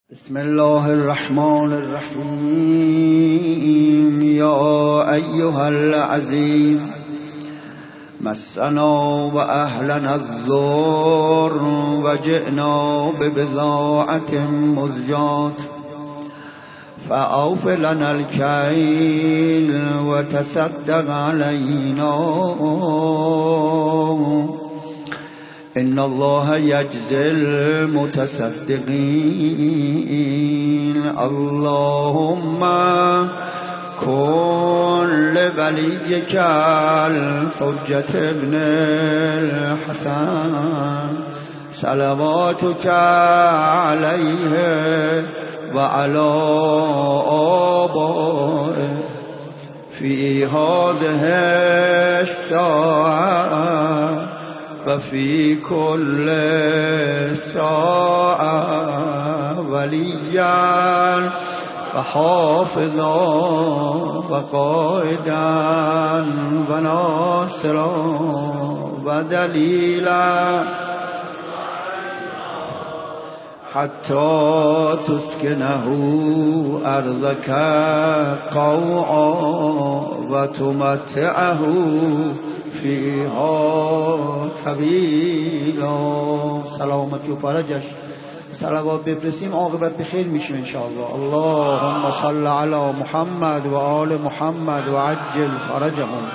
بسم الله الرحمن الرحیم. یا ایها العزیز مسنا و اهلنا الضر و جئنا ببضاعة مزجاة فاوف لنا الکیل و تصدق علینا ان الله یجزی المتصدقین. اللهم کن لولیک الحجة ابن الحسن صلواتک علیه و علی آبائه فی هذه الساعة و فی کل ساعة ولیا و حافظا و قائدا و ناصرا و دلیلا حتی تسکنه ارضک طوعا و تمتعه فیها طویلا. سلامتی و فرجش صلوات بفرستیم عاقبت بخیر میشیم انشاءالله. اللهم صل علی محمد و آل محمد و عجل فرجهم.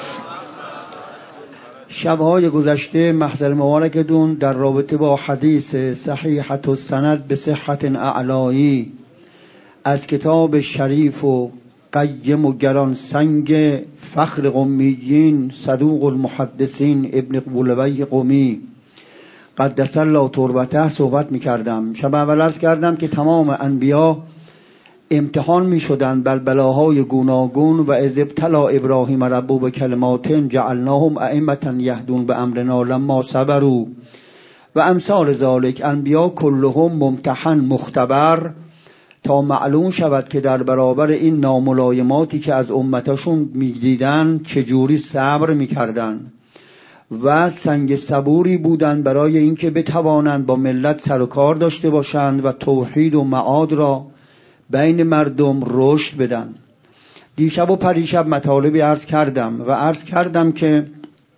شبهای گذشته محضر مبارکتون در رابطه با حدیث صحیحة السند به صحت اعلایی از کتاب شریف و قیم و گران سنگ فخر قمیین صدوق المحدثین ابن بولوی قمی قدس الله تربته صحبت می‌کردم. شب اول عرض کردم که تمام انبیا امتحان می‌شدند بر بلاهای گوناگون و از ابتلا ابراهیم ربه به کلمات جعلناهم ائمة یهدون بامرنا لما صبروا و امثال ذالک. انبیا کلهم ممتحن مختبر تا معلوم شود که در برابر این ناملایماتی که از امتشون می‌دیدن چجوری صبر می‌کردن و سنگ صبوری بودند برای اینکه بتوانند با ملت سر و کار داشته باشند و توحید و معاد را بین مردم رشد بدن. دیشب و پریشب مطالبی عرض کردم که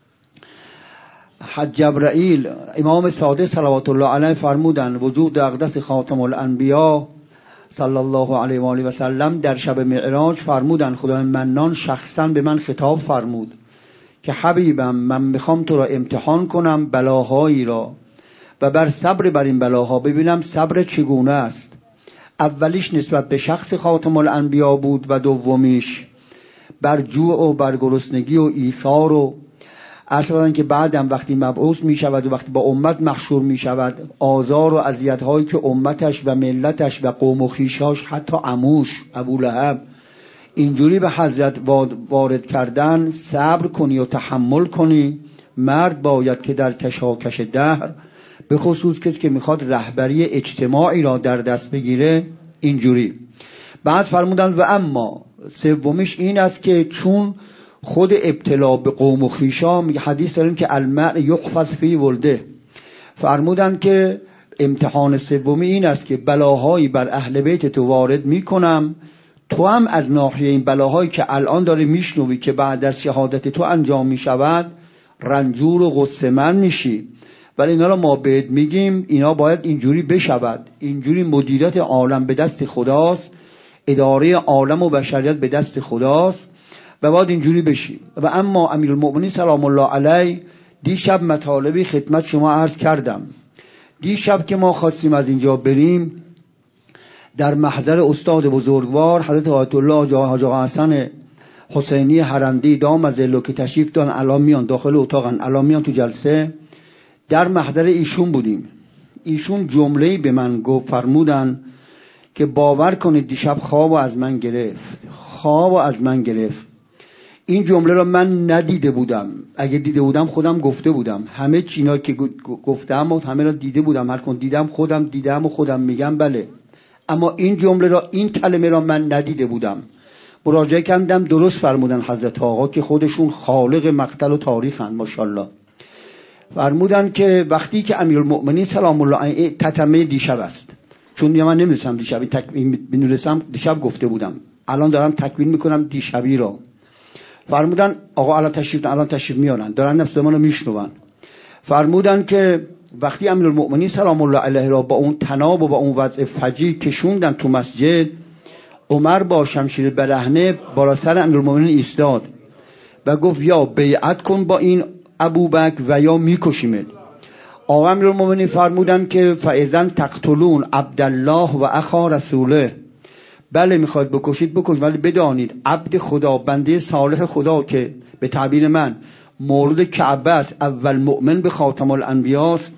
جبرائیل امام صادق صلوات الله علیه فرمودند وجود اقدس خاتم الانبیا صلی الله علیه و آله و سلم در شب معراج فرمودند خدای منان شخصا به من خطاب فرمود که حبیبم من میخوام تو را امتحان کنم بلاهایی را و بر صبر بر این بلاها ببینم صبر چگونه است. اولیش نسبت به شخص خاتم الانبیا بود و دومیش بر جوع و بر گرسنگی و ایثار و عرض که بعدم وقتی مبعوث می شود و وقتی با امت محشور می شود آزار و اذیت هایی که امتش و ملتش و قوم و خویشاش حتی عموش ابولهب اینجوری به حضرت وارد کردن صبر کنی و تحمل کنی. مرد باید که در کشاکش دهر به خصوص کسی که میخواد رهبری اجتماعی را در دست بگیره اینجوری. بعد فرمودند و اما سومیش این است که چون خود ابتلا به قوم و خویشا میگه حدیث داریم که المرء یحفظ فی ولده. فرمودند که امتحان سومی این است که بلاهایی بر اهل بیت تو وارد میکنم تو هم از ناحیه این بلاهایی که الان داره میشنوی که بعد از شهادت تو انجام میشود رنجور و غصه من میشی، ولی اینا رو ما بهت میگیم اینا باید اینجوری بشود. اینجوری مدیریت عالم به دست خداست، اداره عالم و بشریت به دست خداست و باید اینجوری بشی. و اما امیرالمؤمنین سلام الله علیه دیشب مطالبی خدمت شما عرض کردم. دیشب که ما خواستیم از اینجا بریم در محضر استاد بزرگوار حضرت آیت الله حاج آقا حسن حسینی هرندی دام ظله که تشریف دارن الان میان داخل اتاقن، الان میان تو جلسه. در محضر ایشون بودیم. ایشون جمله‌ای به من گفت فرمودن که باور کنید دیشب خواب از من گرفت. این جمله را من ندیده بودم، اگه دیده بودم خودم گفته بودم. همه چینا که گفتم و همه را دیده بودم، هر کن دیدم خودم دیدم و خودم میگم بله. اما این جمله را این کلمه را من ندیده بودم. مراجعه کردم درست فرمودن حضرت آقا که خودشون خالق مقتل و تاریخن ماشاءالله. فرمودن که وقتی که امیرالمؤمنین سلام الله علیه تتمه دیشب است چون من نمی‌دونستم دیشبی می‌دونستم دیشب گفته بودم، الان دارم تکمیل میکنم دیشبی رو. فرمودن آقا الان تشریف میارن، دارن نفس منو میشنون. فرمودن که وقتی امیرالمؤمنین سلام الله علیه را با اون تناب و با اون وضع فجیع کشوندن تو مسجد، عمر با شمشیر برهنه بالا سر امیرالمؤمنین ایستاد و گفت یا بیعت کن با این ابوبکر و یا میکشیمت. آقا امیرالمؤمنین فرمودن که فاذن تقتلون عبدالله و اخا رسوله، بله میخواد بکشید بکش، ولی بدانید عبد خدا، بنده صالح خدا که به تعبیر من مولود کعبه است، اول مؤمن به خاتم الانبیا است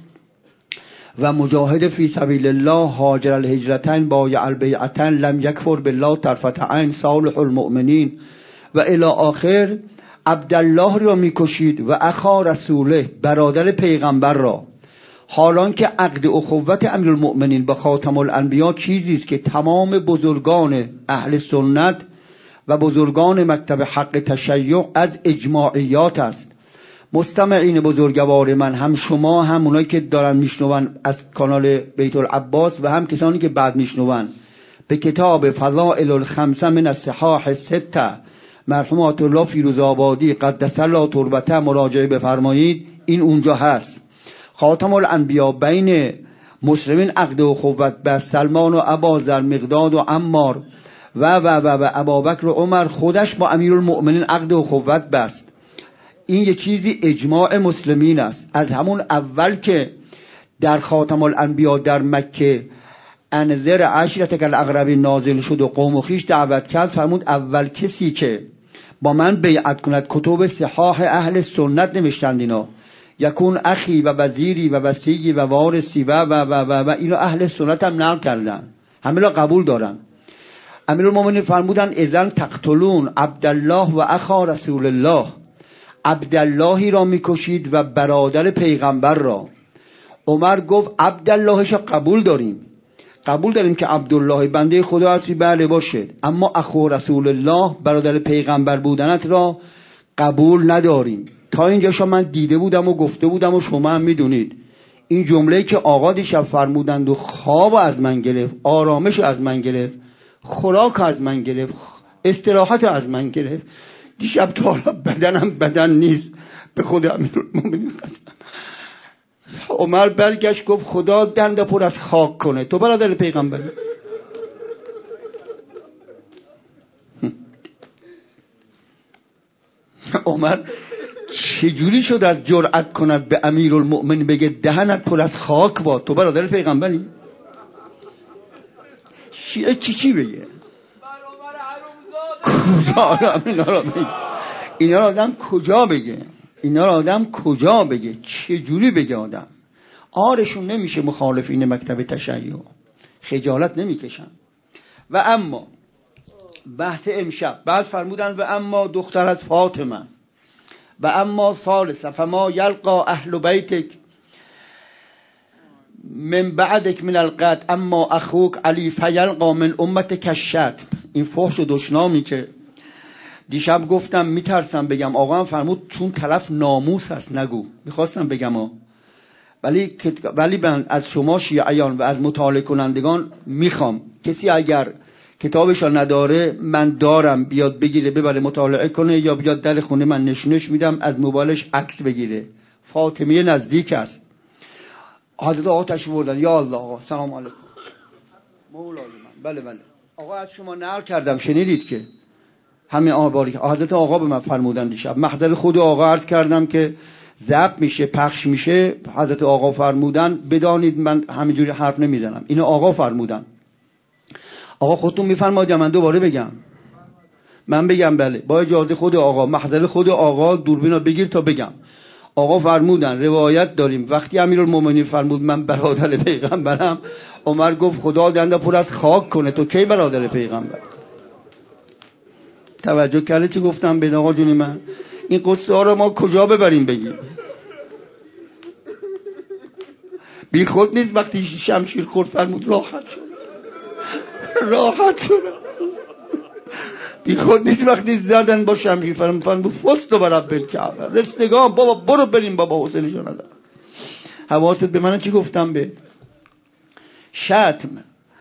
و مجاهد فی سبیل الله، هاجر الهجرتین بایع البیعتین، لم یکفر بالله طرفة عین، صالح المؤمنین و الی آخر. عبدالله را میکشید و اخا رسوله، برادر پیغمبر را، حالان که عقد اخوت امیرالمؤمنین با خاتم الانبیا چیزی است که تمام بزرگان اهل سنت و بزرگان مکتب حق تشیع از اجماعیات است. مستمعین بزرگوار من، هم شما هم اونایی که دارن میشنون از کانال بیت العباس و هم کسانی که بعد میشنون، به کتاب فضائل الخمسه من الصحاح السته مرحوم آیت الله فیروزآبادی قدس الله تربته مراجعه بفرمایید. این اونجا هست. خاتم الانبیا بین مسلمین عقد اخوت به سلمان و ابوذر، مقداد و عمار و ابوبکر و عمر، خودش با امیرالمؤمنین عقد اخوت بست. این یک چیزی اجماع مسلمین است. از همون اول که در خاتم الانبیا در مکه انذر عشیرتک الاقربین نازل شد و قوم و خویش دعوت کرد، فرمود اول کسی که با من بیعت کند، کتب صحاح اهل سنت نوشتند اینا، یکون اخی و وزیری و وصی و وارثی و اینا اهل سنت هم نقل کردن، همه را قبول دارن. امیرالمؤمنین فرمودن اذن تقتلون عبدالله و اخا رسول الله، عبداللهی را میکشید و برادر پیغمبر را. عمر گفت عبداللهش قبول داریم که عبدالله بنده خدا هستی، بله باشه، اما اخو رسول الله برادر پیغمبر بودنت را قبول نداریم. تا اینجاشا من دیده بودم و گفته بودم و شما هم میدونید. این جمله‌ای که آقا دیشب فرمودند و خواب از من گرفت، آرامش از من گرفت، خوراک از من گرفت، استراحت از من گرفت. دیشب تا حالا بدنم بدن نیست، به خدا امیرالمؤمنین قسم. عمر برگشت گفت خدا دنده پر از خاک کنه، تو برادر پیغمبر. عمر چجوری شد از جرأت کند به امیرالمؤمنین بگه دهنت پر از خاک باد، تو برادر پیغمبری؟ چی بگه؟ اینا را آدم کجا بگه؟ چجوری بگه آدم؟ آرشون نمیشه مخالفین مکتب تشیع، خجالت نمیکشن. و اما بحث امشب، بعد فرمودن و اما دخترت فاطمه، و اما ثالثه فما یلقا اهل بیتک من بعدک من القتل اما اخوک علی فیلقا من امتک الشتم. این فحش و دشنامی که دیشب گفتم میترسم بگم، آقا هم فرمود چون طرف ناموس هست نگو، میخواستم بگم ولی من از شما شیعیان و از مطالعه کنندگان میخوام کسی اگر کتابشو نداره، من دارم، بیاد بگیره ببره مطالعه کنه، یا بیاد در خونه من نشونش میدم، از موبایلش عکس بگیره. فاطمیه نزدیک است. حضرت آقا تشریف بردن. یا الله آقا سلام علیکم. مولای من. بله آقا از شما نقل کردم، شنیدید که همین آباری که حضرت آقا به من فرمودن دیشب، محضر خود آقا عرض کردم که ضبط میشه پخش میشه، حضرت آقا فرمودن بدانید من همینجوری حرف نمیزنم، اینو آقا فرمودن. آقا خودتون میفرمایید من دوباره بگم؟ من بگم بله، با اجازه خود آقا، محضر خود آقا، دوربینا بگیر تا بگم. آقا فرمودن روایت داریم وقتی امیرالمومنین فرمود من برادر پیغمبرم، عمر گفت خدا دنده پر از خاک کنه، تو کی برادر پیغمبر؟ توجه کردی چی گفتم به آقا جون من؟ این قصه ها رو ما کجا ببریم بگیم؟ بی خود نیست وقتی شمشیر خورد فرمود راحت شد. بی خود نیست وقتی زدن با شمشیر فرمود فستو براب بالکعبه، رستگان بابا برو بریم بابا حسینشو ندارم. حواست به من چی گفتم؟ به شتم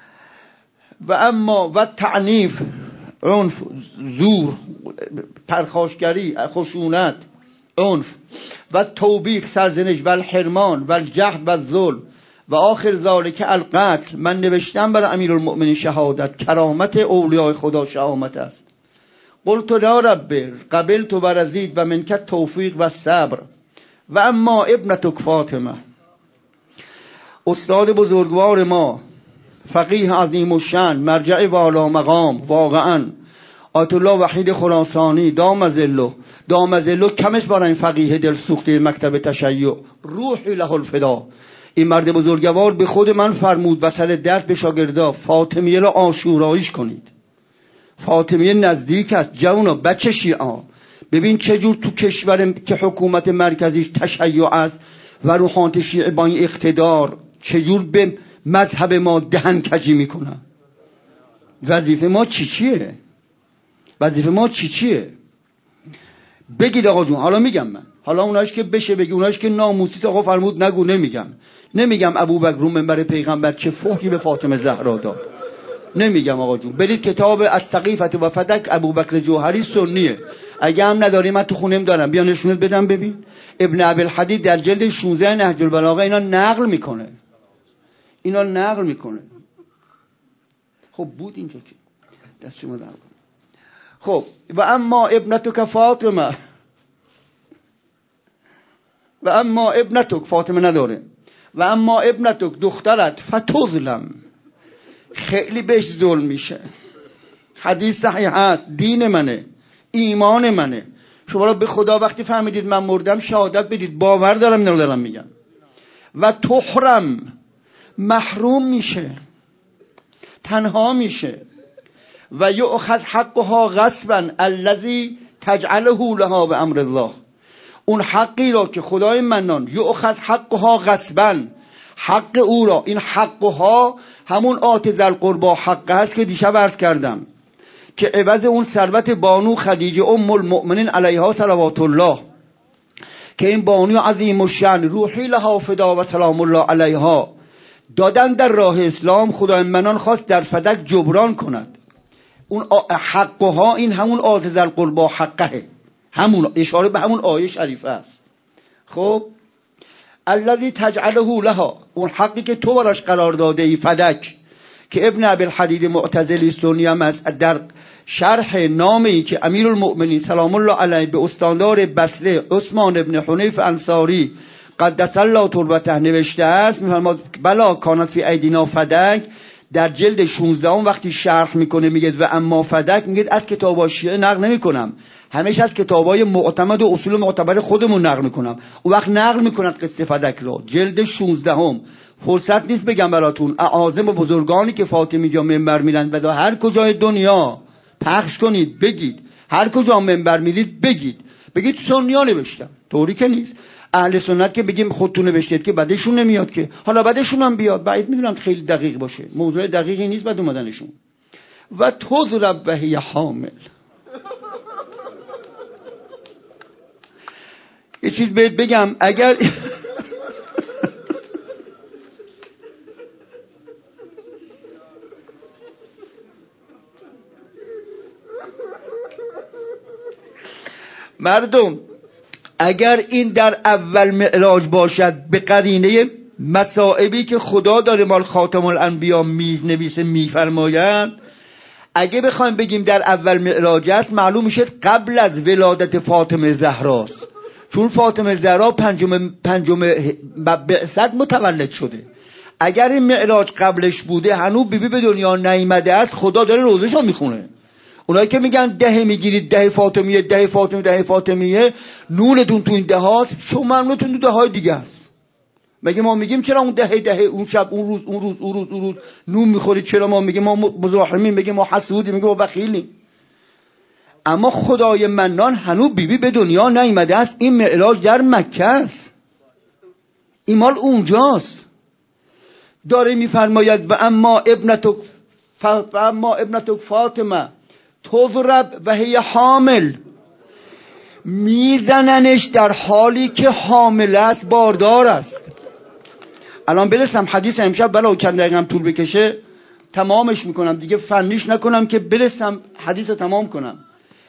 و اما و تعنیف، عنف، زور، پرخاشگری، خشونت، عنف و توبیخ، سرزنش و الحرمان و الجهد و الظلم و آخر ذالک القتل. من نوشتم برای امیرالمؤمنین شهادت، کرامت اولیاء خدا شهامت است. قلت لا رب قبلت و رضیت و منک توفیق و صبر. و اما ابنتک فاطمه، استاد بزرگوار ما، فقیه عظیم الشأن، مرجع والا مقام، واقعا آیت الله وحید خراسانی دام ظله کمش برای این فقیه دل سوخته مکتب تشیع، روحی له الفدا. این مرد بزرگوار به خود من فرمود وسط درس به شاگردا فاطمیه را عاشوراییش کنید. فاطمیه نزدیک است جوونا، بچه شیعه، ببین چه جور تو کشور که حکومت مرکزیش تشیع است و روحانیت شیعه با این اقتدار چه جور به مذهب ما دهن کجی میکنن. وظیفه ما چیه؟ وظیفه ما چیه؟ بگید آقا جون. حالا میگم من، حالا اوناش که بشه بگی، اوناش که ناموسی آقا فرمود نگو، نمیگم ابوبکر رو منبر پیغمبر چه فحشی به فاطمه زهرا داد، نمیگم آقا جون. برید کتاب السقیفه و فدک ابوبکر جوهری سنیه، اگه هم نداری من تو خونم دارم، بیا نشونت بدم ببین. ابن ابوالحدید در جلد 16 نهج البلاغه اینا نقل میکنه. خب بود اینجا که دست شما در. خب و اما ابنتک فاطمه، و اما ابنتک، فاطمه نداره، و اما ابنتک دخترت فتظلم، خیلی بهش ظلم میشه. حدیث صحیح هست، دین منه، ایمان منه. شما را به خدا وقتی فهمیدید من مردم شهادت بدید، باور دارم اینو دارم میگم. و تحرم، محروم میشه، تنها میشه. و یؤخذ حقها غصبا الذی تجعله لها به امر الله، اون حقی را که خدای منان یؤخذ حقها غصبا، حق او را، این حقها همون آت ذی القربی حق هست که دیشب عرض کردم که عوض اون ثروت بانو خدیجه ام المؤمنین علیها صلوات الله، که این بانو عظیم الشأن روحی لها فدا و سلام الله علیها دادن در راه اسلام، خدای منان خواست در فدک جبران کند. اون حقها این همون آت ذی القربی حقه، همون اشاره به همون آیه شریفه است. خب الذی تجعله لها، اون حقی که تو براش قرار داده ای فدک، که ابن ابوالحدید معتزلی سنی هم از در شرح نامی که امیرالمؤمنین سلام الله علیه به استاندار بصره عثمان ابن حنیف انصاری قدس الله تربته نوشته است، میفرماد بلا کانت فی ایدینا فدک، در جلد 16 وقتی شرح میکنه میگه و اما فدک، میگه از کتابای شیعه نقل نمیکنم، همیشه از کتابای معتمد و اصول معتبر خودمون نقل میکنم. اون وقت نقل میکنن قصه فدک رو، جلد 16. فرصت نیست بگم براتون، اعاظم و بزرگانی که فاطمی جا منبر میرن و هر کجای دنیا پخش کنید، بگید هر کجا منبر میرید بگید سنیا نوشتم، طوری که نیست. اهل سنت که بگیم خودتون نوشتید که بعدشون نمیاد که، حالا بعدشون هم بیاد، بعید میدونم خیلی دقیق باشه، موضوع دقیقی نیست بعد اومدنشون. و تضرب و هی حامل. یه چیز بهت بگم، اگر مردم اگر این در اول معراج باشد به قرینه مصائبی که خدا داره مال خاتم الانبیا نویسه میفرماید، اگه بخوایم بگیم در اول معراج است، معلوم میشه قبل از ولادت فاطمه زهراست، چون فاطمه زهرا پنجم بعثت متولد شده. اگر این معراج قبلش بوده هنوز بیبی به دنیا نیامده است، خدا داره روزشو میخونه. اونایی که میگن 10 میگیرید 10 فاطمیه نونتون تو این 10 هاست، شما نونتون تو 10 های دیگه است. مگه ما میگیم چرا اون 10 اون شب اون روز نون میخورید؟ چرا ما میگیم ما مزاحمیم، میگیم ما حسودیم، میگیم ما بخیلیم؟ اما خدای منان هنوز بیبی به دنیا نیامده است. این معراج در مکه است، این مال اونجاست. داره میفرماید و اما ابنتک فاطمه تضرب و هی حامل، میزننش در حالی که حامل است، باردار است. الان برسم حدیث امشب بلا چند دقیقه هم طول بکشه تمامش میکنم دیگه، فنیش نکنم که برسم حدیث رو تمام کنم.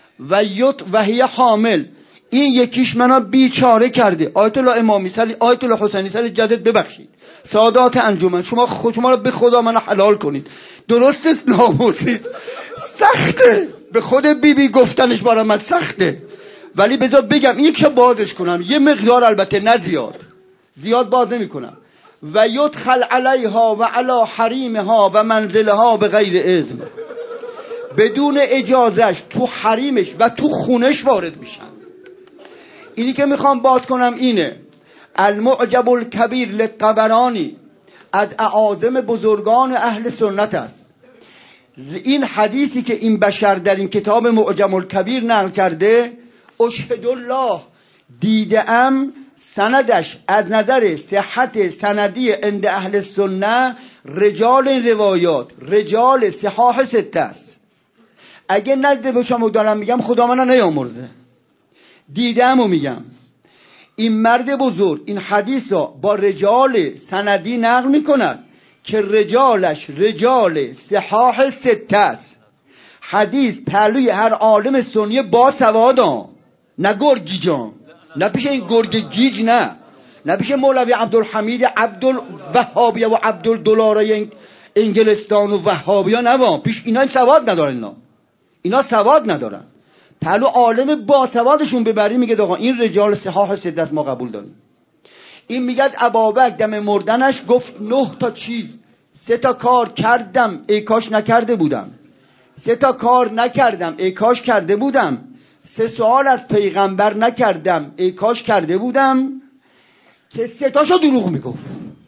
و هی حامل، این یکیش منو بیچاره کرده. آیت الله امامی سلی، آیت الله حسینی سلی جدد ببخشید، سادات انجمن، شما رو به خدا منو حلال کنید. درست است، ناموسی است، سخته به خود بی گفتنش برام من سخته، ولی بذار بگم این که بازش کنم یه مقدار، البته نه زیاد باز نمی کنم. و یدخل علیها و علی حریمها و منزلها به غیر اذن، بدون اجازهش تو حریمش و تو خونش وارد میشن. اینی که میخوام باز کنم اینه، المعجب الکبیر للطبرانی از اعاظم بزرگان اهل سنت است. این حدیثی که این بشر در این کتاب معجم الکبیر نقل کرده، اشهد الله، دیدم سندش از نظر صحت سندی عند اهل سنت، رجال این روایات رجال صحاح سته است. اگه نزد به شما دارم میگم خدا منو نیامرزه، دیدم و میگم. این مرد بزرگ این حدیث را با رجال سندی نقل میکند که رجالش رجال صحاح سته است. حدیث پهلوی هر عالم سنی با سوادا، نه گرگیجان، نه پیش این گرگ گیج، نه پیش مولوی عبدالحمید عبدالوهابیه و عبدالدلاره انگلستان و وهابیه، نه پیش اینا سواد ندارن، اینا سواد ندارن. پهلو عالم با سوادشون ببری میگه آقا این رجال صحاح سده است، ما قبول داریم. این میگه ابابکر دم مردنش گفت 9 تا چیز، 3 تا کار کردم ای کاش نکرده بودم، 3 تا کار نکردم ای کاش کرده بودم، 3 سوال از پیغمبر نکردم ای کاش کرده بودم، که 3 تاشو دروغ میگفت.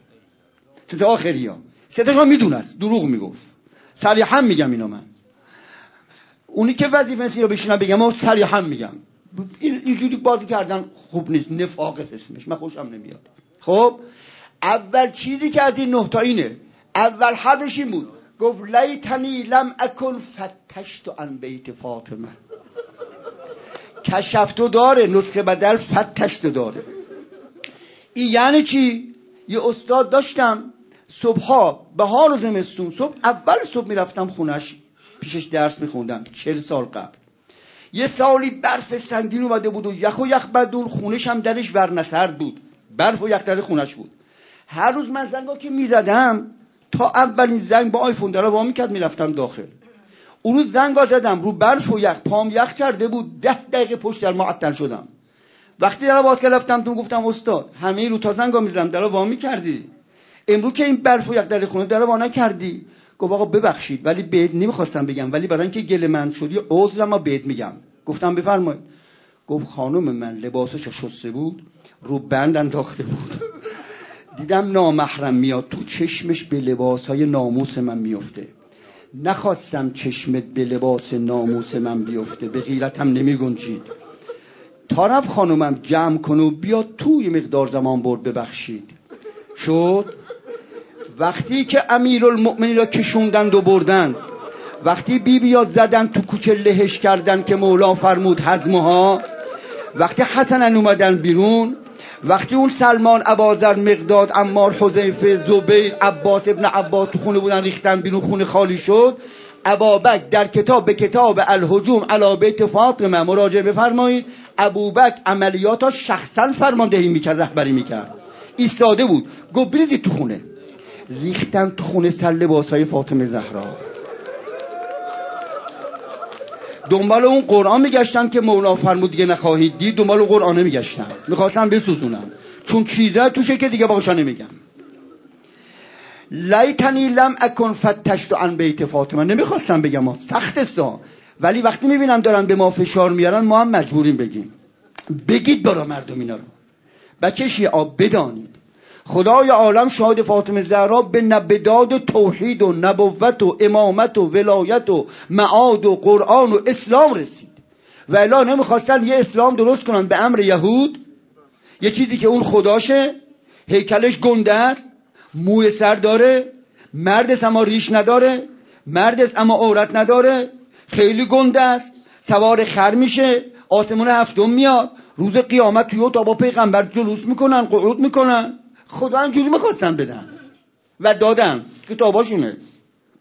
3 تا آخری ها 3 تاشو میدونست دروغ میگفت. صریحا میگم اینو، من اونی که وظیفه نیست اینو بشینم بگم، اما صریحا میگم اینجوری بازی کردن خوب نیست، نفاق اسمش، من خوشم نمیاد. خب اول چیزی که از این 9 تا اینه، اول حرفش این بود، گفت لیتنی لم اکن فتشت عن بیت فاطمه. کشفتو داره، نسخه بدل فتشتو داره. این یعنی چی؟ یه استاد داشتم صبحا بهار و زمستون، صبح اول صبح میرفتم خونش پیشش درس میخوندم 40 سال قبل. یه سالی برف سنگین اومده بود و یخ بدون، خونش هم درش ورنسرد بود، برف و یخ در خونش بود. هر روز من زنگا که میزدم تا اولین زنگ با آیفون در وا میکرد میرفتم داخل. اون روز زنگا زدم رو برف و یخ، پام یخ کرده بود، 10 دقیقه پشت در معطل شدم. وقتی در باز رفتم تو گفتم استاد همه رو تا زنگا میزدم در وا میکردی، امروز که این برف و یخ در خونه در وا نکردی. گفت آقا ببخشید ولی بهت نمیخواستم بگم، ولی برای اینکه گله من شدی عذرم بهت میگم. گفتم بفرمایید. گفت خانم من لباسش شسته بود، رو بند انداخته بود، دیدم نامحرم میاد تو چشمش به لباسهای ناموس من میفته، نخواستم چشمت به لباس ناموس من بیفته، به غیرتم نمیگنجید. طرف خانومم جمع کن و بیا توی مقدار زمان برد ببخشید. شد وقتی که امیرالمؤمنین را کشوندند و بردند، وقتی بیبی‌ها زدن تو کوچه لهش کردن که مولا فرمود حزمها، وقتی حسنن اومدن بیرون، وقتی اون سلمان، ابازر، مقداد، عمار، حذیفه، زبیر، عباس ابن عباس تو خونه بودن ریختن بیرون، خونه خالی شد. ابابکر در کتاب به کتاب الهجوم علی بیت فاطمه مراجعه بفرمایید. ابوبکر عملیاتا شخصا فرماندهی میکرد، رهبری میکرد، ایستاده بود، گفت بریزید تو خونه. ریختن تو خونه سر لباسای فاطمه زهرا. دنبال اون قرآن میگشتن که مولا فرمود دیگه نخواهید دید، دنبال اون قرآن میگشتن، میخواستن بسوزونن، چون چیزه توشه که دیگه باقشا نمیگم. لیتنی لم اکن فتشت عن بیت فاطمه، نمیخواستم بگم ها، سخت است، ولی وقتی میبینم دارن به ما فشار میارن ما هم مجبوریم بگیم. بگید برا مردم اینا رو. بچه شیعه بدانید خدای عالم شاهد فاطمه زهرا به نبداد توحید و نبوت و امامت و ولایت و معاد و قرآن و اسلام رسید. و الا نمیخواستن یه اسلام درست کنن به امر یهود، یه چیزی که اون خداشه، هیکلش گنده است، موی سر داره، مرد است اما ریش نداره، مرد است اما عورت نداره، خیلی گنده است، سوار خر میشه، آسمون هفتم میاد، روز قیامت توی تا با پیغمبر جلوس میکنن، قعود میکنن. خدا اینجوری میخواستن بدن و دادن، کتاباشونه.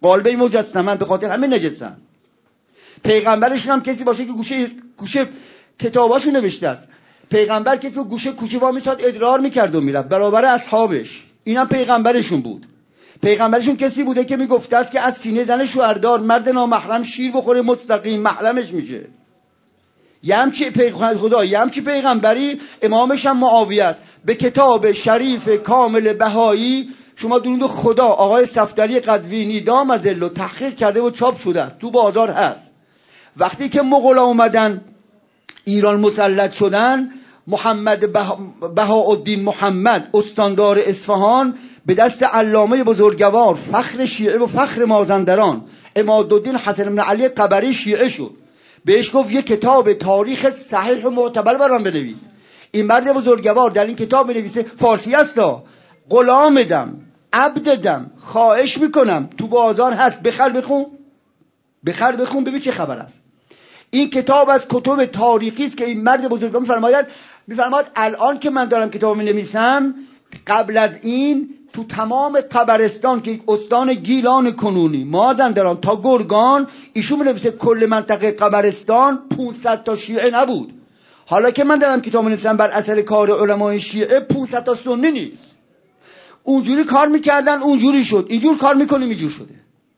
قالبه مجسمن، به خاطر همه نجسن. پیغمبرشون هم کسی باشه که گوشه کتاباشو نوشته است. پیغمبر کسی که گوشه کوچه وا میساد ادرار میکرد و میرفت برابر اصحابش. اینم پیغمبرشون بود. پیغمبرشون کسی بوده که میگفته است که از سینه زن شوهردار مرد نامحرم شیر بخوره مستقیم محرمش میشه. یه همچی پیغمبری امامش هم معاویه است. به کتاب شریف کامل بهایی شما درود خدا آقای صفدری قزوینی دام ازل تحقیق کرده و چاپ شده است، تو بازار هست. وقتی که مغولا اومدن ایران مسلط شدن، محمد بهاءالدین محمد استاندار اصفهان به دست علامه بزرگوار فخر شیعه و فخر مازندران عمادالدین حسن بن علی طبری شیعه شد. بهش گفت یه کتاب تاریخ صحیح و معتبر برام بنویس. این مرد بزرگوار در این کتاب بنویسه فارسی هستا، غلامدم، عبددم، خواهش میکنم تو بازار هست، بخر بخون ببین چه خبر است. این کتاب از کتب تاریخی است که این مرد بزرگوار میفرماید الان که من دارم کتاب مینویسم، قبل از این تو تمام طبرستان که استان گیلان کنونی مازندران تا گرگان ایشون مینویسه کل منطقه طبرستان 500 تا شیعه نبود. حالا که من دارم کتاب مینویسم بر اثر کار علمای شیعه 500 تا سنی نیست. اونجوری کار میکردن اونجوری شد، اینجور کار میکنیم اینجور شده.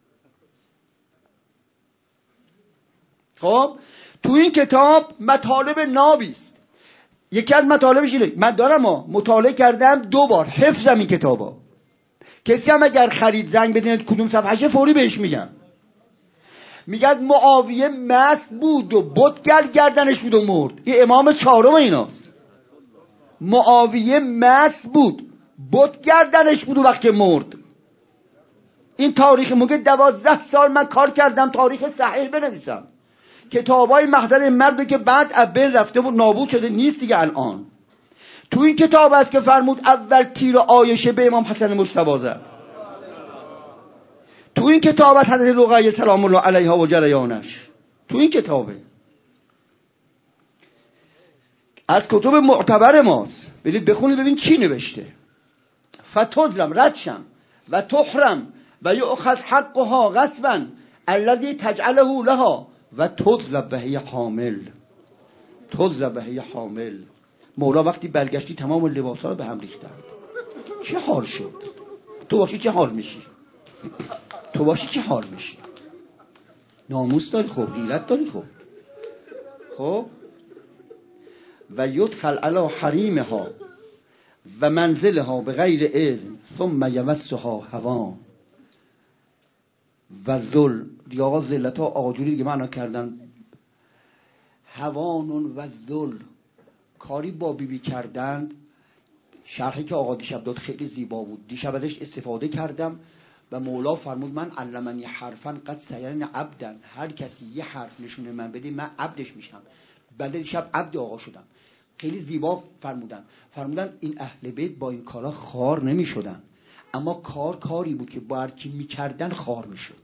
خب تو این کتاب مطالب نابیست. یکی از مطالبش اینه، من دارم مطالعه کردم 2 بار حفظم این کتابا. کسی هم اگر خرید زنگ بدین کدوم صفحه فوری بهش میگن معاویه مست بود و بت گردنش بود و مرد. این امام 4 ایناست. معاویه مست بود بت گردنش بود و وقتی مرد. این تاریخ موقع 12 سال من کار کردم تاریخ صحیح بنویسم. کتابای محضر مرد که بعد ابل رفته و نابود شده نیست دیگه الان. تو این کتاب است که فرمود اول تیر عایشه به امام حسن مجتبی زد. تو این کتاب است حضرت رقیه سلام الله علیها و جریانش تو این کتابه. از کتب معتبر ماست. برید بخونید ببین چی نوشته. فتظلم ردشم و تحرم و یؤخذ حقها غصبا الذي تجعله لها و تظلم بهی حامل. مولا وقتی برگشتی تمام لباسا رو به هم ریختن. چه حال شد؟ تو باشی چه حال میشی؟ ناموس داری خب، غیرت داری خب و یدخل علی حریمها و منزلها به غیر اذن ثم یمسها هوا و ذل. دیگه آقا ذلت ها آجوری دیگه معنا کردن. هوانون و ذل کاری با بیبی کردند. شرحی که آقا دیشب داد خیلی زیبا بود. دیشب ازش استفاده کردم و مولا فرمود من علمنی حرفا قد سیرن عبدن. هر کسی یه حرف نشونه من بده من عبدش میشم. بنده دیشب عبد آقا شدم. خیلی زیبا فرمودن این اهل بیت با این کارا خار نمی شدن، اما کاری بود که با هر کی میکردن خار میشد.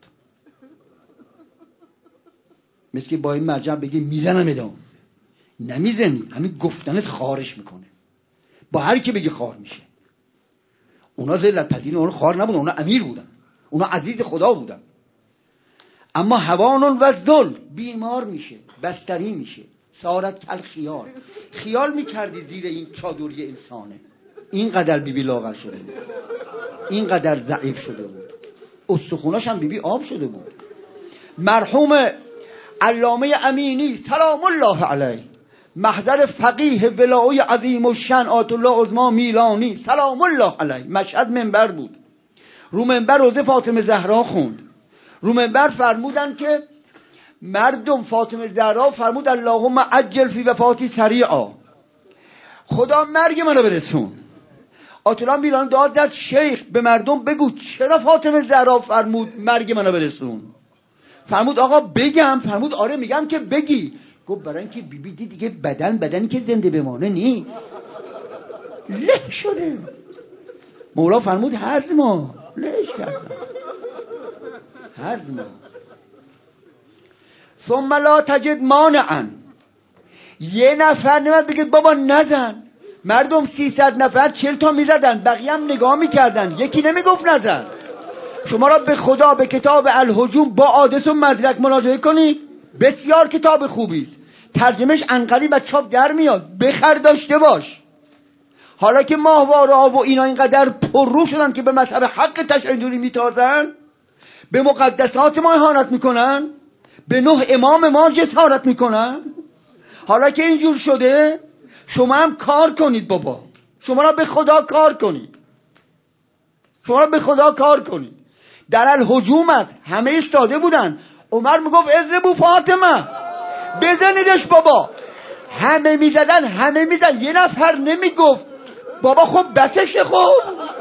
مثل که با این مرجع بگی میزنم ادام، نمیزنی، همین گفتنت خارش میکنه. با هر کی بگی خار میشه. اونا ذلت پذیر، اونا خار نبودن، اونا امیر بودن، اونا عزیز خدا بودن. اما هوانون و ذل بیمار میشه، بستری میشه. سارت کل خیال میکردی زیر این چادری انسانه. اینقدر بیبی لاغر شده بود، اینقدر ضعیف شده بود، استخوناش هم بیبی آب شده بود. مرحوم علامه امینی سلام الله علیه، محضر فقیه ولای عظیم الشأن آیت الله عظما میلانی سلام الله علیه، مشهد منبر بود. رو منبر روزه فاطمه زهرا خوند. رو منبر فرمودن که مردم فاطمه زهرا فرمود اللهم عجل فی وفاتی سریعا، خدا مرگ منو برسون. آیت الله میلانی داد زد شیخ به مردم بگو چرا فاطمه زهرا فرمود مرگ منو برسون؟ فرمود آقا بگم؟ فرمود آره میگم که بگی. گفت برای اینکه بیبی دیگه بدنی که زنده بمانه نیست، له شده. مولا فرمود هضما، لهش کردم هضما. ثم لا تجد مانعا، یه نفر نمید بگید بابا نزن. مردم 300 نفر 40 تا میزدن، بقیه هم نگاه میکردن، یکی نمیگفت نزن. شما را به خدا به کتاب الهجوم با عادث و مدرک مراجعه کنید، بسیار کتاب خوبی است، ترجمهش عنقریب از چاپ در میاد، بخر داشته باش. حالا که ماهواره ها و اینا اینقدر پررو شدن که به مذهب حق تشیعی میتازن، به مقدسات ما اهانت میکنن، به 9 امام ما جسارت میکنن. حالا که اینجور شده شما هم کار کنید بابا، شما را به خدا کار کنید، شما را به خدا کار کنید. در الهجوم است، همه ایستاده بودن، عمر میگفت اضربوا فاطمه، بزنیدش بابا. همه میزدن، یه نفر نمیگفت بابا خب بسشه. خب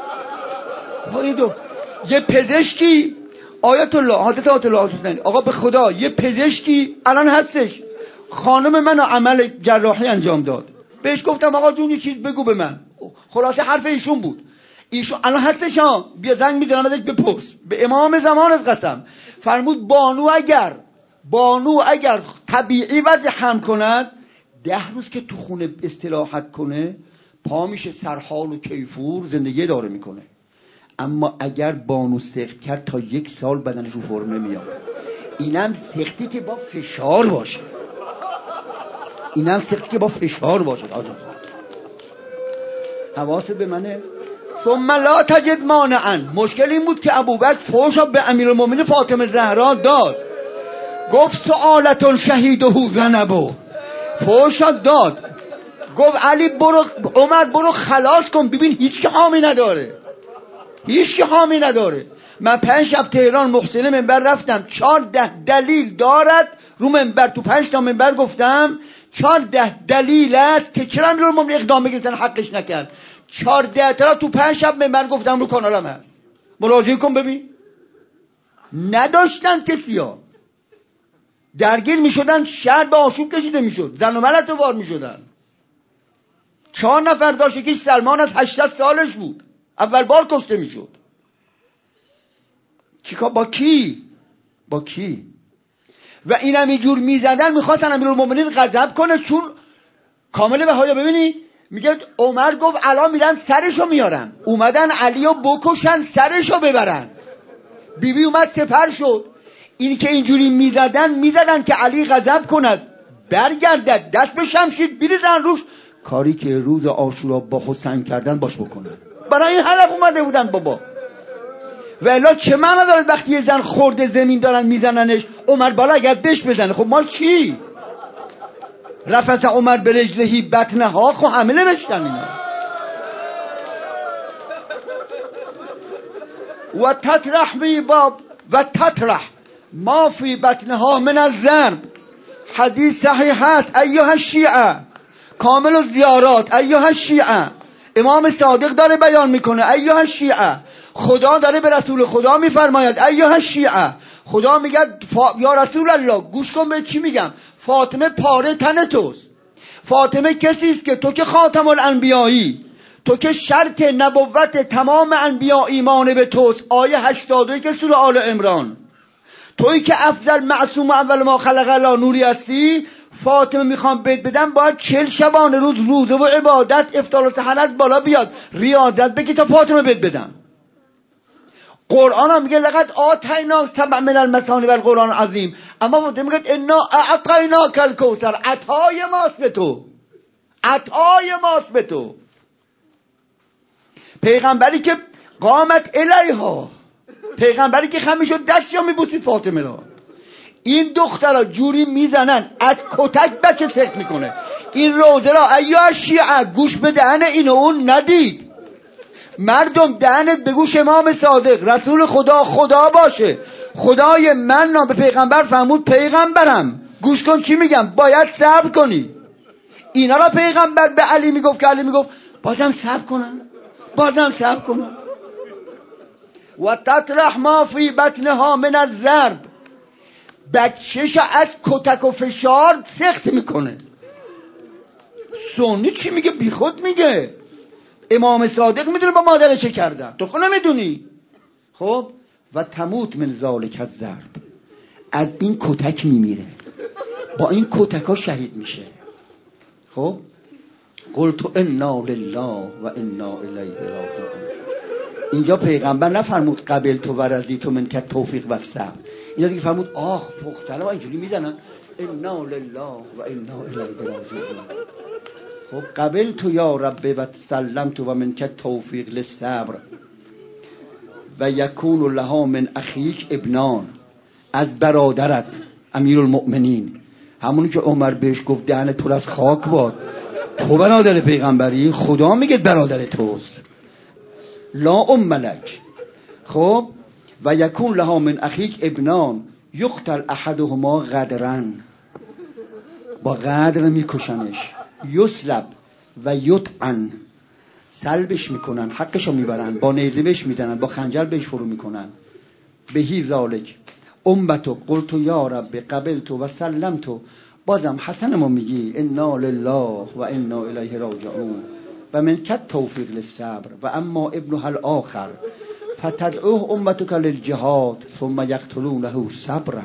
یه پزشکی حضرت آیت الله حسینی، آقا به خدا یه پزشکی الان هستش، خانم منو عمل جراحی انجام داد، بهش گفتم آقا جون یه چیز بگو به من، خلاصه حرف ایشون بود، ایشون الان هستش ها، بیا زنگ میزنم ازش بپرس، به امام زمانت قسم. فرمود بانو اگر طبیعی وضع حمل کند 10 روز که تو خونه استراحت کنه پا میشه سرحال و کیفور، زندگی داره میکنه. اما اگر بانو سخت کرد تا 1 سال بدنش رو فرم نمیاد. اینم سختی که با فشار باشه، آجا حواست به منه. ثم لا تجد مانعا. مشکل این بود که ابوبکر فحش به امیرالمومنین فاطمه زهرا داد، گفت سؤالتون شهیده زنبو، فحش داد، گفت علی برو، عمر برو خلاص کن، ببین هیچ که حامی نداره. من 5 شب تهران محسن منبر رفتم، 14 دلیل دارد رو منبر، تو 5 تا منبر گفتم 14 دلیل است که چرا امیرالمومنین اقدام بگیرتن حقش نکرد. 14 تا تو 5 شب منبر گفتم، رو کانالم هست، مراجعه کن ببین. نداشتن کسیا، درگیر میشدن، شهر به آشوب کشیده میشد، زن و مرد وار میشدن. 4 نفر داشت، یکیش سلمان از 80 سالش بود، اول بار کشته میشد. چیکار با کی؟ و اینم اینجور میزدن، میخواستن امیرالمومنین غضب کنه، چون کامل بهایا ببینی میگه عمر گفت الان میرن سرشو میارن، اومدن علیو بکشن سرشو ببرن. بیبی اومد سپر شد. این که اینجوری میزدن که علی غضب کند، برگردد دست به شمشیر بریزن روش، کاری که روز عاشورا با حسین کردن باش بکنن. برای این هدف اومده بودن بابا. و الا چه معنی داره وقتی یه زن خورده زمین دارن میزننش، عمر بالا اگر بهش بزنه، خب مال چی؟ رفس عمر به رجلهی بطنها، خب همه نوشتن اینا. و تطرح ما فی بطنها من الذنب. حدیث صحیح هست، ایها الشیعه کامل الزیارات، ایها الشیعه. امام صادق داره بیان میکنه، ایها الشیعه. خدا داره به رسول خدا میفرماید، ایها الشیعه. خدا میگه یا رسول الله، گوش کن به چی میگم، فاطمه پاره تن توست. فاطمه کسی است که تو که خاتم الانبیایی، تو که شرط نبوت تمام انبیا ایمان به توست، آیه 82 که سوره آل عمران، تویی که افضل معصوم اول ما خلق الله نوری هستی. فاطمه میخوام بهت بدم، باید 40 شبانه روز روزه و عبادت افطار و سحر از بالا بیاد، ریاضت بگی تا فاطمه بهت بدم. قرآن هم میگه لقد آتینا سبع من المثانی و القرآن عظیم. اما فاطمه میگه انا اعطیناک الکوثر، عطای ماست به تو. پیغمبری که قامت الیها، پیغمبری که خمی شد دستشو میبوسید فاطمه را. این دخترها جوری میزنن، از کتک بچه سخت میکنه. این روزه را ایها شیعه، گوش به دهن این و اون ندید. مردم دهنت به گوش امام صادق، رسول خدا باشه. خدای من به پیغمبر فرمود پیغمبرم، گوش کن چی میگم، باید صبر کنی. اینا را پیغمبر به علی میگفت که علی میگفت بازم صبر کنم. و تطرح ما فی بطنها من الضرب. بچه‌ش از کتک و فشار سخت میکنه. سنی چی میگه؟ بی خود میگه. امام صادق میدونه با مادر چه کردن، تو خود نمیدونی. خب و تموت من ذالک الضرب، از این کتک میمیره، با این کتکا شهید میشه. خب قلت انا لله و انا الیه راجعون. اینجا پیغمبر نفرمود قبل تو و رضیت منک توفیق و صبر، اینجا دیگه فرمود آه پختلا اینجوری میزنن انا لله و انا الیه راجعون. خب قبل تو یا رب و سلمت و منک توفیق للصبر و یکون لها من اخیک ابنان، از برادرت امیرالمؤمنین، همونی که عمر بهش گفت دهنت پر از خاک باد، تو برادر پیغمبری، خدا میگه برادر توست، لا ام لک. خب و یکون لها من اخیک ابنان یقتل احدهما غدرن، با غدر میکشنش، یسلب و یطعن، سلبش میکنن، حقشو میبرن، با نیزه بهش میزنن، با خنجر بهش فرو میکنن. بهی ذالک امتو قلتو یا رب قبلتو و سلمتو، بازم حسن ما میگی انا لله و انا الیه راجعون و من کت توفیق للصبر و اما ابنها الاخر فتدعوه امتک للجهاد ثم یقتلونه صبرا.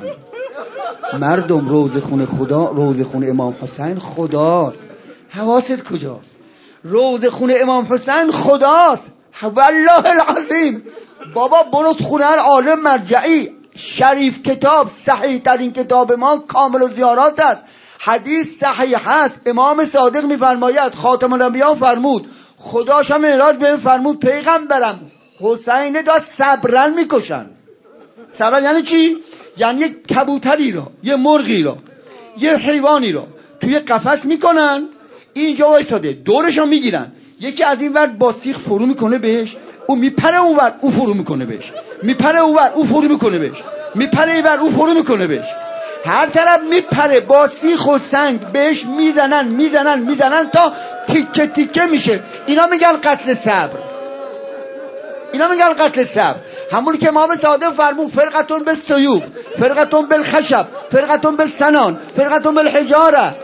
مردم روزخون خدا، روزخون امام حسین خداست، حواست کجاست؟ روزخون امام حسین خداست والله العظیم. بابا برو خونه عالم مرجعی، شریف کتاب، صحیح ترین کتاب ما کامل و زیارات است، حدیث صحیح هست. امام صادق میفرماید خاتم الانبیا فرمود، خداش هم معراج بهم فرمود پیغمبرم حسین دا صبرن میکشن. صبرن یعنی چی؟ یعنی یک کبوتری را، یه مرغی را، یه حیوانی را توی قفس میکنن، اینجا وایساده، دورشو میگیرن، یکی از این ور با سیخ فرو میکنه بهش، او میپره اون ور، او فرو میکنه بهش، میپره اون ور، او فرو میکنه بهش، میپره این ور، او فرو میکنه بهش، هر طرف میپره، با سیخ و سنگ بهش میزنن تا تیکه تیکه میشه. اینا میگن قتل صبر، اینا میگن قتل صبر. همونی که امام صادق فرمود فرقتون بالسیوف، فرقتون بالخشب، فرقتون بالسنان، فرقتون بالحجاره،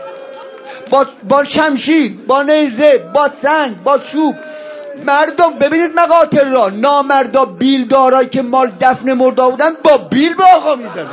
با شمشیر، با نیزه، با سنگ، با چوب. مردم ببینید مقاتل را، نامردا بیلدارایی که مال دفن مردا بودن با بیل به آقا میزنن.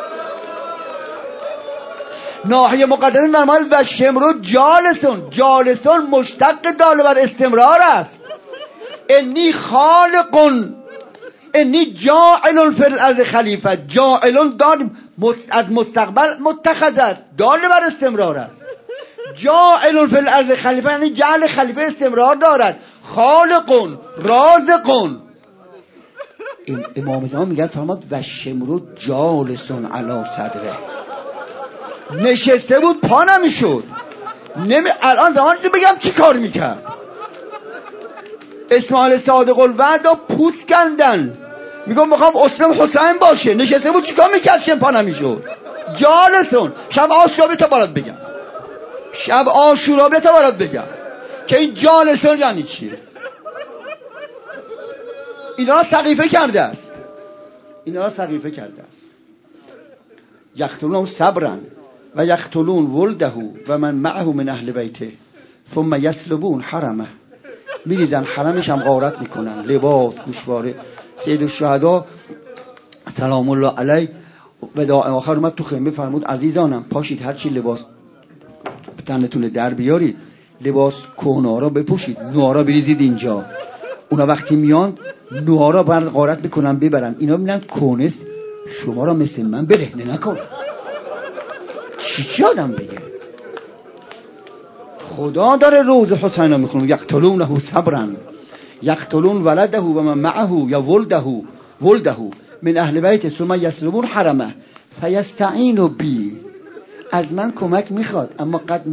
ناحیه مقدسه فرمود و شمرو جالسون مشتق داله بر استمرار است. انی خالقون انی جاعلون فی الارض خلیفه، جاعلون داریم از مستقبل متخذ است، داله بر استمرار است. جاعلون فی الارض خلیفه یعنی جعل خلیفه استمرار دارد. خالقون رازقون. امام زمان میگه فرمود و شمرو جالسون علی صدره، نشسته بود پا نمیشد. الان زمانی بگم چی کار میکرد؟ اسماعیل صادق الوعد پوست کندن، میگم میخوام اسلام حسین باشه، نشسته بود چیکار میکرد؟ شم پا نمیشد. جالسون. شب عاشورا تا برات بگم، شب عاشورا تا برات بگم که این جالسون یعنی چی. اینا را سقیفه کرده است، یقتلون صبرا و یقتلون ولده و من معه من اهل بیته ثم یسلبون حرمه، میریزن حرمش هم غارت میکنن، لباس، گوشواره. سید الشهدا سلام الله علیه وداع آخر اومد تو خیمه فرمود عزیزانم پاشید هرچی لباس تنتون در بیارید، لباس کهنه بپوشید، نوارا بریزید اینجا. اونا وقتی میان نوارا برد غارت میکنن ببرن، اینا میبینن کهنست، شما را مثل من برهنه نکن. چی آدم بگه؟ خدا داره روز حسین رو میخونه یقتلونه صبرا یقتلون ولده و من معه یا ولده من اهل بیت ثم یسلبون حرمه فیستعین بی، از من کمک میخواد اما قد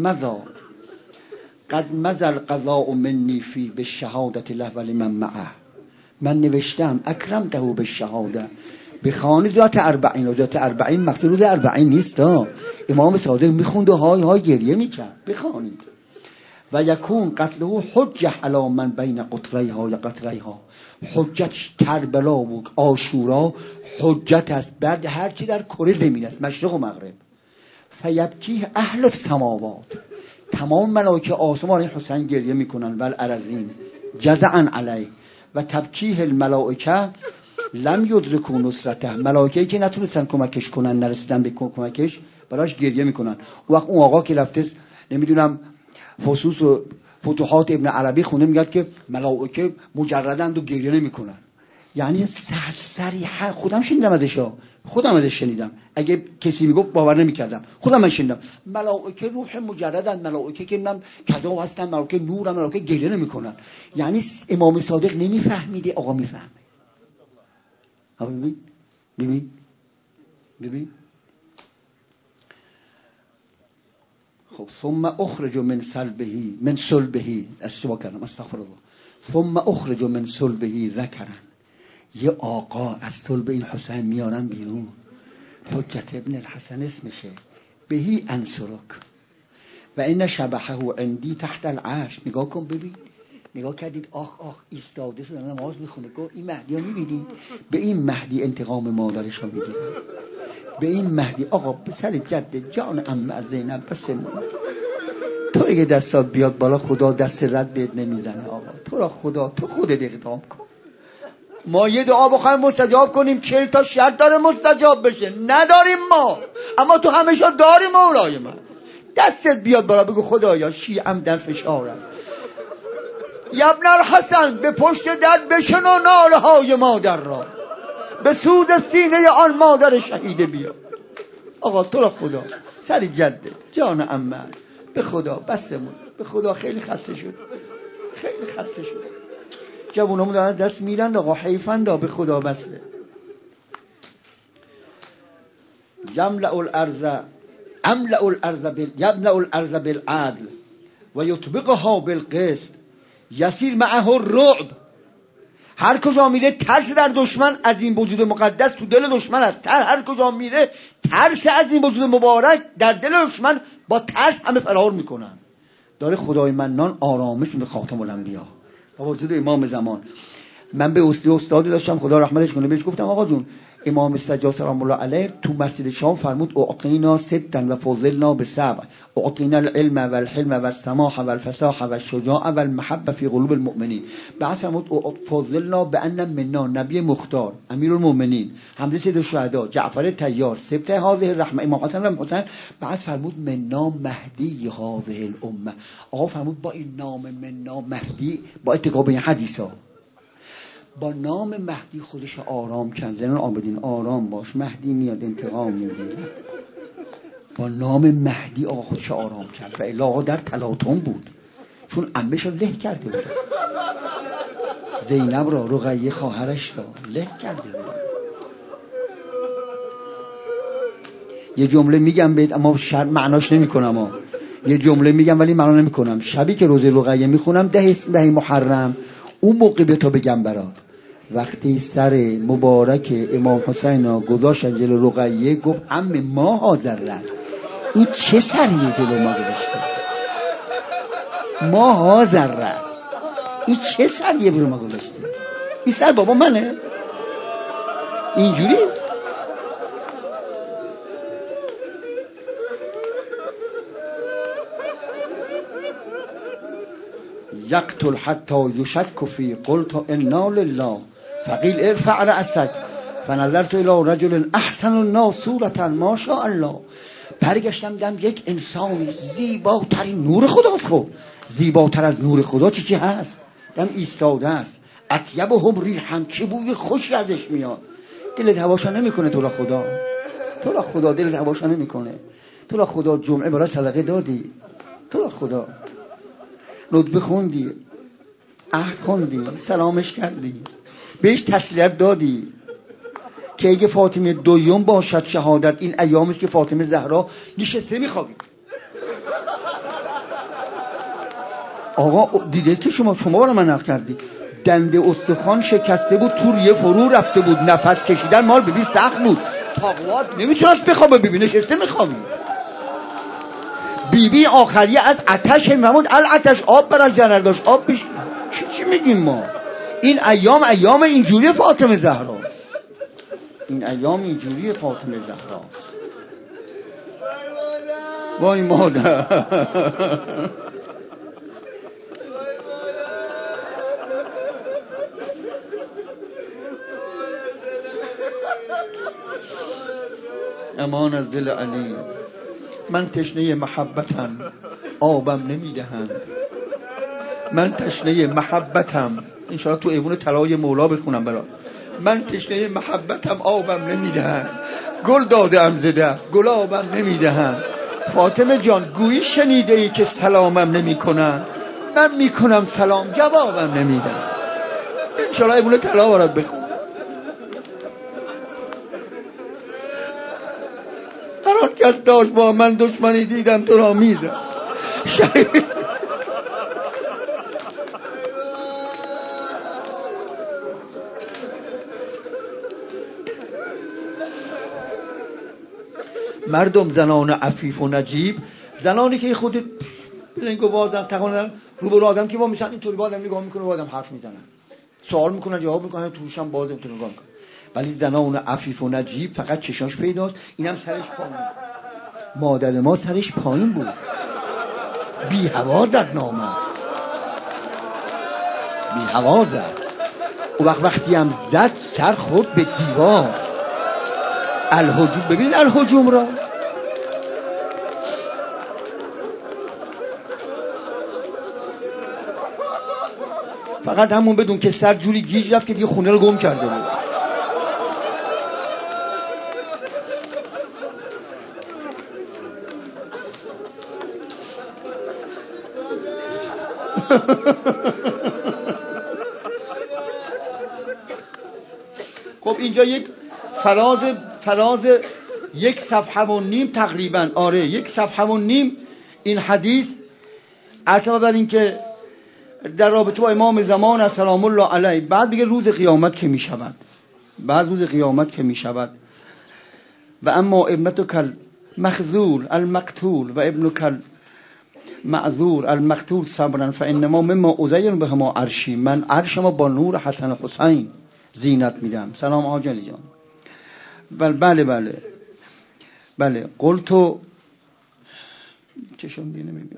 مضى القضاء منی فی بالشهادت له ولمن معه. من نوشتم اکرمته بالشهاده، بخوانی ذات 40. ذات 40 مقصود روز 40 نیست. امام صادق میخوند و های گریه میکرد. بخوانید و یکون قتله حجه علی من بین قطریها یا قطریها، حجت کربلا و عاشورا حجت است بعد هر چی در کره زمین است، مشرق و مغرب. فیبکی اهل السماوات، تمام ملائکه آسمان این حسین گریه میکنن، والارضین جزعا علیه و تبکیه الملائکه لم یدرکوا نصرته، ملائکه‌ای که نتونستن کمکش کنن، نرسیدن به کمکش، براش گریه میکنن. وقت اون آقا که رفته نمیدونم فصوص و فتوحات ابن عربی خونه میگه که ملائکه مجردند و گریه نمیکنن. یعنی صریحا خودم شنیدم ازش شنیدم. اگه کسی میگفت باور نمیکردم، خودم من شنیدم. ملائکه روح مجردن، ملائکه که من کذا هستن، ملائکه نورن، ملائکه گریه نمیکنن. یعنی امام صادق نمیفهمیده، آقا میفهمه. آقا ببین خب ثم اخرج من صلبه استغفر الله ثم اخرج من صلبه ذکرن. یه آقا از صلب این حسین میارن بیرون، حجت ابن الحسن اسمشه، بهی انصرک و این شبحه عندی تحت العرش. نگاه کن ببین، نگاه کردید آخ ایستاده شده نماز میخونه، گفت این مهدی رو میبینی؟ به این مهدی انتقام مادرش رو میگیره، به این مهدی آقا پسر جد جان عمه زینب بسمون. تو اگه دستات بیاد بالا خدا دست ردت نمیزنه آقا. تو را خدا تو خودت اقدام کن. ما یه دعا بخوایم مستجاب کنیم 40 تا شرط داره مستجاب بشه، نداریم ما، اما تو همیشه داری مولای من. دستت بیاد بالا بگو خدایا شیعم در فشار است، ابن الحسن به پشت در بشنو ناله های مادر را، به سوز سینه آن مادر شهیده بیا. آقا تو را خدا سری جده جان عمه، به خدا بسمون، به خدا خیلی خسته شد. جوونامون دارن دست میرند آقا، حیفند، به خدا بسته. یملأ الارض بالعدل و یطبقها بالقسط یسیر معه الرعب. هر کجا میره ترس در دشمن از این وجود مقدس تو دل دشمن است. هر کجا میره ترس از این وجود مبارک در دل دشمن با ترس همه فرار میکنن. داره خدای منان آرامش به خاتم الانبیا با وجود امام زمان. من به استادی داشتم خدا رحمتش کنه، بهش گفتم آقا جون امام سجاد سلام الله علیه تو مسجد شام فرمود اعطینا ستا و فضلنا بسبع، اعطینا العلم و الحلم و السماح و الفصاحه و الشجاع و المحبه فی قلوب المؤمنین. بعد فرمود فضلنا بان منا نبی مختار امیر المؤمنین حمزه سید الشهدا جعفر طیار سبط هذه الرحمه امام حسن و حسین. بعد فرمود منا مهدی هذه الامه. آقا فرمود با این نام منا مهدی با اتکا به این حدیثا با نام مهدی خودش آرام کن. زنان عابدین آرام باش، مهدی میاد انتقام میگیره. با نام مهدی آقا خودش آرام کرد و الا آقا در تلاطم بود، چون عمه‌ش رو له کرده بود، زینب را، رقیه خواهرش را له کرده بود. یه جمله میگم بهت اما معناش نمیکنم. یه جمله میگم ولی معنا نمیکنم. شبی که روزه رقیه میخونم 10 محرم، اون موقع به تو بگم برات، وقتی سر مبارک امام حسین گذاشت جلو رقیه گفت عم ما حاضر است. این چه سریه جلو ما گذاشته؟ ما حاضر است، این چه سریه جلو ما گذاشته؟ این سر بابا منه اینجوری؟ یقتل حتی یشک فی قلت انا لله فقیل ارفع رأسک فنظرت الی رجل احسن الناس صورتا ما شاء الله. برگشتم دیدم یک انسان زیباترین نور خداست. خب زیباتر از نور خدا چی هست؟ دیدم ایستاده است. اطیبهم ریحا، چه بوی خوشی ازش میاد. دلت هواشا نمیکنه؟ تو را خدا دلت هواشا نمیکنه؟ تو را خدا جمعه برای صدقه دادی؟ تو را خدا ندبه خوندی، عهد خوندی، سلامش کردی، بهش تسلیت دادی که اگه فاطمه دویم باشد شهادت، این ایامیست که فاطمه زهرا نشسته میخوابی. آقا دیده که شما برای من نقل کردی دنده استخوان شکسته بود، تو ریه فرو رفته بود، نفس کشیدن مال ببین سخت بود، تاقوات نمیتونست بخوابه، ببین نشسته میخوابی. بیبی آخریه از آتش محمود العتش آب برای جنر داشت، آب پیش. چی میگیم ما؟ این ایام اینجوری فاطمه زهراست. این ایام اینجوری فاطمه زهراست. وای مادر. امان از دل علی. من تشنه محبتم آبم نمیدهند. من تشنه محبتم. انشاءالله تو ایوون طلای مولا بخونم برات. من تشنه محبتم آبم نمیدهن، گل دادم ز دست گلابم نمیدهن. فاطمه جان گویی شنیده ای که سلامم نمی کنن، من میکنم سلام جوابم نمیدن. انشالله ایمونه طلا برات بخون. هر آن کس داشت با من دشمنی دیدم تو را میزد. مردم زنان عفیف و نجیب، زنانی که خود بلنگ و بازن تقریبا روبرو آدم که با میشن اینطوری با آدم نگاه میکنه و آدم حرف میزنن، سوال میکنن جواب میکنن، توش هم باز اینطوری نگاه میکنن. ولی زنان عفیف و نجیب فقط چشاش پیداست، اینم سرش پایین. مادر ما سرش پایین بود، بی هوا زد نامرد، بی هوا زد. و وقتی هم زد سر خورد به دیوار. الهجوم، ببینید الهجوم را. فقط همون بدون که سر جوری گیج رفت که دیگه خونه رو گم کرده بود. خب اینجا یک فراز 1 صفحه و نیم تقریبا، آره 1 صفحه و نیم این حدیث عرض بر این که در رابطه با امام زمان سلام الله علیه. بعد میگه روز قیامت که میشود، بعد روز قیامت که میشود و اما ابنتک المخذول المقتول و ابنک المعذور المقتول صبرا فانما مما ازین بهما عرشی، من عرشم با نور حسن و حسین زینت میدم. سلام آجلی جان. بله قلتو چشم دیگه نمیبینه.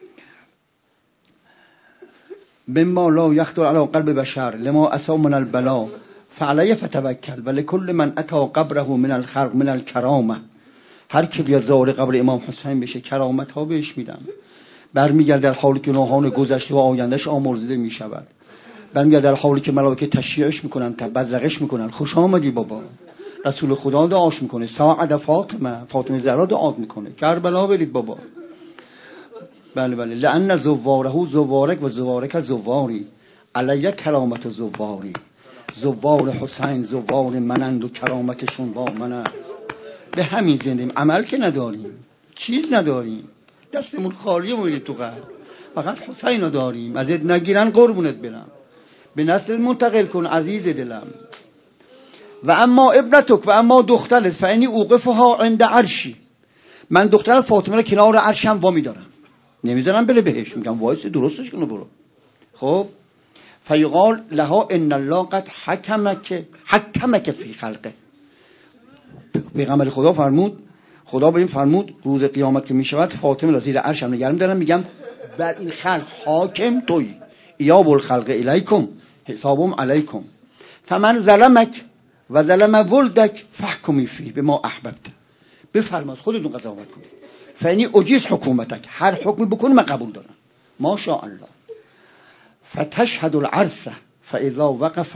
بما لا یخطر علی قلب بشر لما اساء من البلا فعلی فتوکل ولکل من اتى قبره من الخلق من الکرامه. هر کی بیاد زار قبر امام حسین بشه کرامت ها بهش میدم. برمیگرده در حالی که گناهان گذشته و آیندهش آمرزیده میشود. برمیگرده در حالی که ملائکه تشییعش میکنن، تبرقش میکنن، خوش آمدی بابا. رسول خدا دعاش میکنه، ساعد فاطمه زهرا دعا میکنه، کربلا برید بابا. بله لأن زواره زوارک و زوارک زواری علیه کرامت زواری. زوار حسین زوار منند و کرامتشون با من است. به همین زندیم، عمل که نداریم، چیز نداریم، دستمون خالیه مویدید تو قبر، فقط حسین رو داریم. ازت نگیرن قربونت برم، به نسل منتقل کن عزیز دلم. و اما ابنتک و اما دخترت فانی اوقفها عند عرشی، من دختر فاطمه رو کنار عرشم وا می‌دارم، نمیذارم بره بهش، میگم وایس درستش کنه برو. خب فیقال لها ان الله قد حکمک فی خلقه. پیغمبر خدا فرمود، خدا به این فرمود روز قیامت که میشود فاطمه را زیر عرشم نگه می‌دارم، میگم بر این خلق حاکم توی، ایاب الخلق الیکم حسابم علیکم، فمن ظلمک و ظلم ولدک فحکمی فی بما احببت. بفرماد خودتون قضاوت کنید. فانی اجیز حکومتک، هر حکمی بکنی من قبول دارم، ماشاءالله. فتشهد العرصه فاذا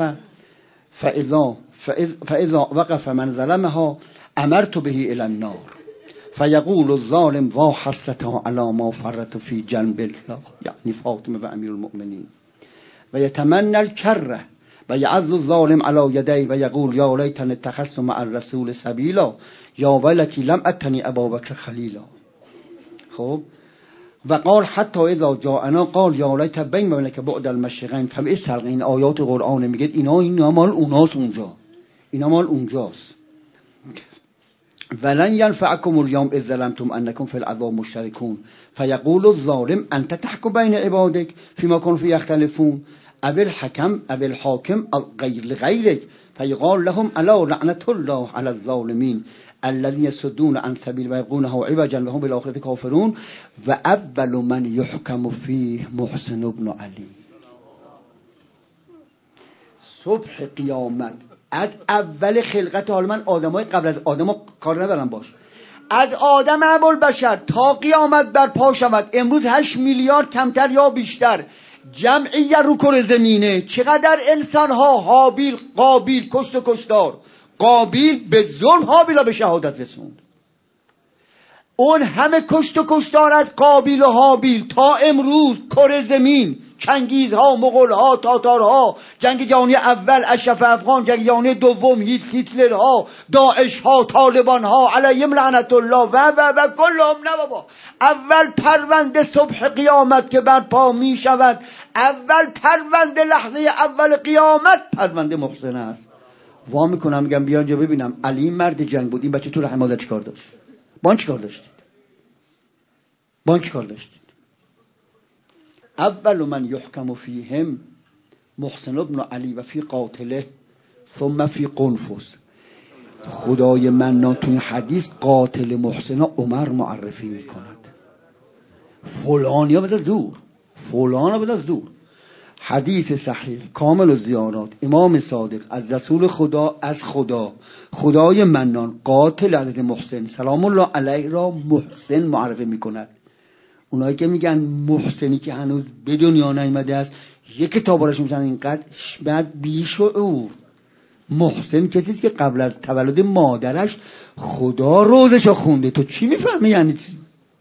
وقف من ظلمها امرت به الى النار فیقول الظالم وا حسرته علی ما فرط فی جنب الله، یعنی فاطمه و امیر المؤمنین، و یتمنى الکره و یعض الظالم علی یدی و یقول یا لیتنی اتخذت مع الرسول سبیلا یا ویلتی لم اتنی ابابکر خلیلا. خب و قال حتی اذا جاءنا قال یا لیت بین و بینک بعد المشرقین. فبئس القرین. این آیات قرآن میگه اینا مال اوناست، اونجا اینا مال اونجاست. ولن ينفعكم اليوم اذ ظلمتم انكم في العذاب مشتركون فيقول الظالم انت تحكم بين عبادك فيما كانوا فيه يختلفون ابي الحكم ابي الحاكم غير لغيرك فيقال لهم الا لعنة الله على الظالمين الذين يصدون عن سبيل ويبغونه عوجا وهم بالاخره كافرون واول من يحكم فيه محسن بن علي. صبح قیامت از اول خلقت حال من آدمای قبل از آدما کار ندارم باش، از آدم ابوالبشر تا قیامت بر پا شود، امروز 8 میلیارد کمتر یا بیشتر جمعیت رو کره زمینه. چقدر انسان ها، حابیل قابیل، کشت و کشتار. قابیل به ظلم حابیل به شهادت رسوند. اون همه کشت و کشتار از قابیل و حابیل تا امروز کره زمین، چنگیزها، مغولها، تاتارها، جنگ جهانی اول، اشرف افغان، جنگ جهانی دوم، هیتلرها، داعشها، طالبانها علیهم لعنت الله و کلهم. نه بابا، اول پرونده صبح قیامت که برپا می شود، اول پرونده لحظه اول قیامت پرونده محسن است. وا میکنم میگم بیا اینجا ببینم علی مرد جنگ بود، این بچه تو رحمت چیکار داشت؟ بان چیکار داشتید؟ بان چیکار داشتید؟ اول من یحکم فیهم محسن ابن علی و فی قاتله ثم فی قنفس. خدای منان تو این حدیث قاتل محسن عمر معرفی میکند. فلانیا بذار دور، فلانا بذار دور. حدیث صحیح کامل و زیارات امام صادق از رسول خدا، از خدای منان قاتل حضرت محسن سلام الله علیه را محسن معرفی میکند. اونایی که میگن محسنی که هنوز به دنیا نیامده است، یک کتاب براش میزنن اینقدر بعد بیشعور. محسن کسیست که قبل از تولد مادرش خدا روزشو خونده. تو چی میفهمی یعنی چی؟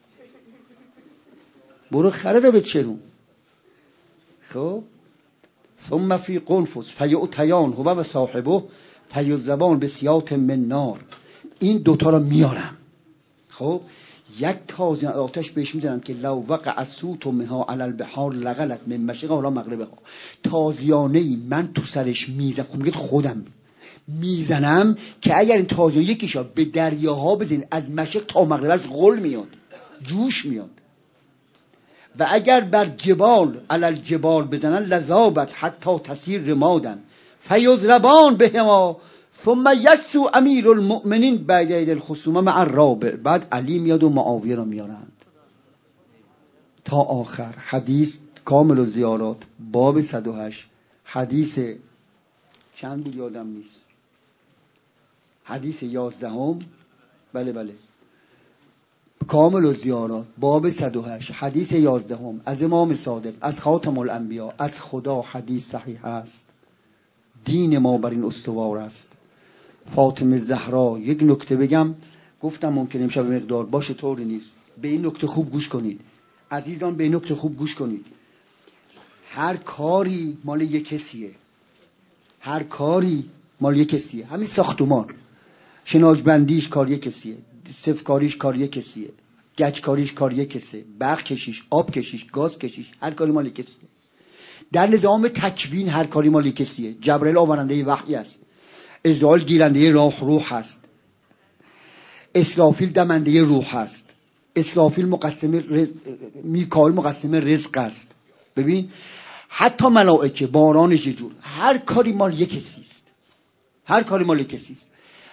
برو خرده به چرون. خب ثم فی قنفس فیؤتیان هو و صاحبه فیذبان بسیاط من نار. این دوتا رو میارم. خب یک تازیان آتش بهش میزنم که لو وقع الصوت منها علی البحار لغلت من مشرقها الی مغربها. تازیانه‌ای من تو سرش میزنم، خب میگه خودم میزنم که اگر این تازیانه یکیشا به دریاها بزنید از مشرق تا مغربش غل میاد، جوش میاد. و اگر بر جبال علی الجبال بزنن لذابت حتی تسیر رمادن فیضربان بهما ثم یسو امیر المؤمنین بعد ید الخصومه مع الرابع. بعد علی میاد و معاویه رو میارند تا آخر. حدیث کامل و زیارات باب 108. حدیث چند بود یادم نیست، حدیث 11. بله کامل و زیارات باب 108 حدیث 11 از امام صادق از خاتم الانبیا از خدا. حدیث صحیح است. دین ما بر این استوار است. فاطمه زهرا، یک نکته بگم، گفتم ممکنه امشب مقدار باشه، طوری نیست. به این نکته خوب گوش کنید عزیزان، به این نکته خوب گوش کنید. هر کاری مال یک کسیه، هر کاری مال یک کسیه. همین ساختمان شناجبندیش کار یک کسیه، سفکاریش کار یک کسیه، گچکاریش کار یک کسیه، برق کشیش، آب کشیش، گاز کشیش، هر کاری مال یک کسیه. در نظام تکوین هر کاری مال یک کسیه. جبرئیل آورنده وحی است، ازرائیل گیرنده روح است، اسرافیل دمنده روح است، اسرافیل مقسم میکائیل مقسم رزق است. ببین حتی ملائکه بارانش جور، هر کاری مال یک کسی است، هر کاری مال یک کسی است.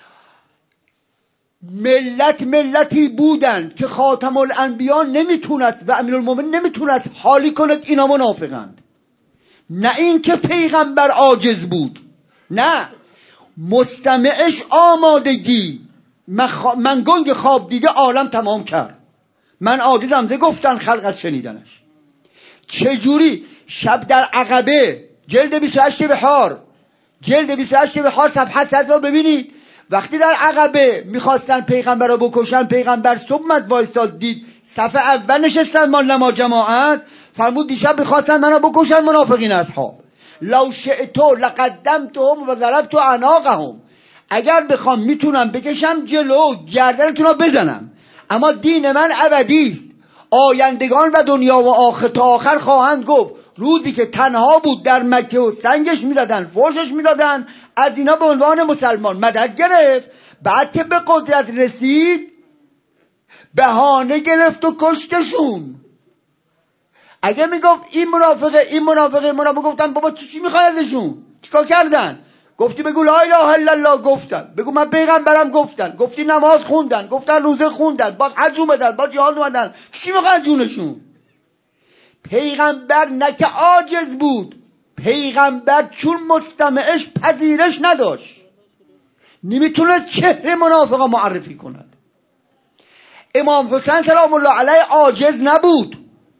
ملتی بودن که خاتم الانبیا نمیتونست و امیرالمومنین نمیتونست حالی کند اینا منافقند. نه این که پیغمبر عاجز بود، نه مستمعش آمادگی. من گنگ خواب دیده عالم تمام کرد، من عاجزم ز گفتن خلق از شنیدنش. چجوری شب در عقبه جلد 28 بحار، جلد 28 بحار صفحه 100 را ببینید. وقتی در عقبه میخواستن پیغمبر رو بکشن، پیغمبر صبح مد وایساد، دید صف اول نشستن مال نماز جماعت، فرمود دیشب میخواستن منو بکشن منافقین اصحاب، لو شئتو لقدمتهم و ضربت اعناقهم. اگر بخوام میتونم بکشم جلو گردنتون رو بزنم، اما دین من ابدی است. آیندگان و دنیا و آخر تا آخر خواهند گفت روزی که تنها بود در مکه و سنگش میزدن، فرشش میدادن، از اینا به عنوان مسلمان مدد گرفت. بعد که به قدرت رسید بهانه گرفت و کشتشون. اگه میگفت این منافقه گفتن بابا چی میخوای ازشون؟ چیکار کردن؟ گفتی بگو لا اله الا الله، گفتن بگو من پیغمبرم، گفتن گفتی نماز خوندن، گفتن روزه خوندن، باز حج اومدن، باز جهاد اومدن، چی میخوای جونشون؟ پیغمبر نه که عاجز بود، پیغمبر چون مستمعش پذیرش نداشت، نمیتونه چهره منافقا معرفی کند. امام حسین سلام الله علیه عاجز نبود،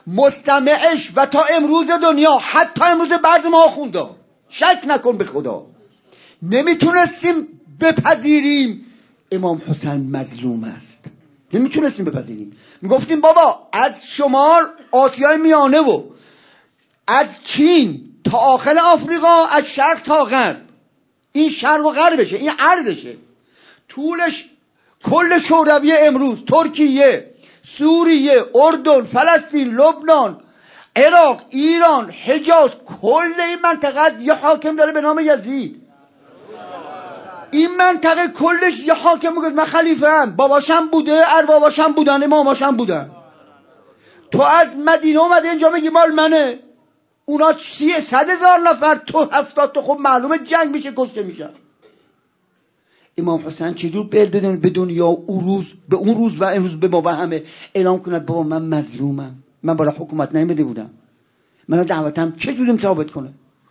مستمعش و تا امروز دنیا، حتی امروز بعض ما خونده، شک نکن به خدا، نمیتونستیم بپذیریم امام حسین مظلوم است. نمیتونستیم بپذیریم. میگفتیم بابا از شمال آسیای میانه و از چین تا آخر آفریقا، از شرق تا غرب، این شرق و غربشه، این عرضشه، طولش کل شوروی امروز، ترکیه، سوریه، اردن، فلسطین، لبنان، عراق، ایران، حجاز، کل این منطقه یه حاکم داره به نام یزید. این منطقه کلش یه حاکم میگه من خلیفه ام، باباشم بوده، ارباباشم بودن، اماماشم بودن. تو از مدینه اومده اینجا میگی مال منه. اونا 100,000 نفر، تو 70 تا، خب معلومه جنگ میشه، کشته میشن. امام حسین چجور به دنیا به اون روز و امروز به ما و همه اعلام کند بابا من مظلومم، من برای حکومت نیامده بودم، من دعوتم چجوری ثابت کنه؟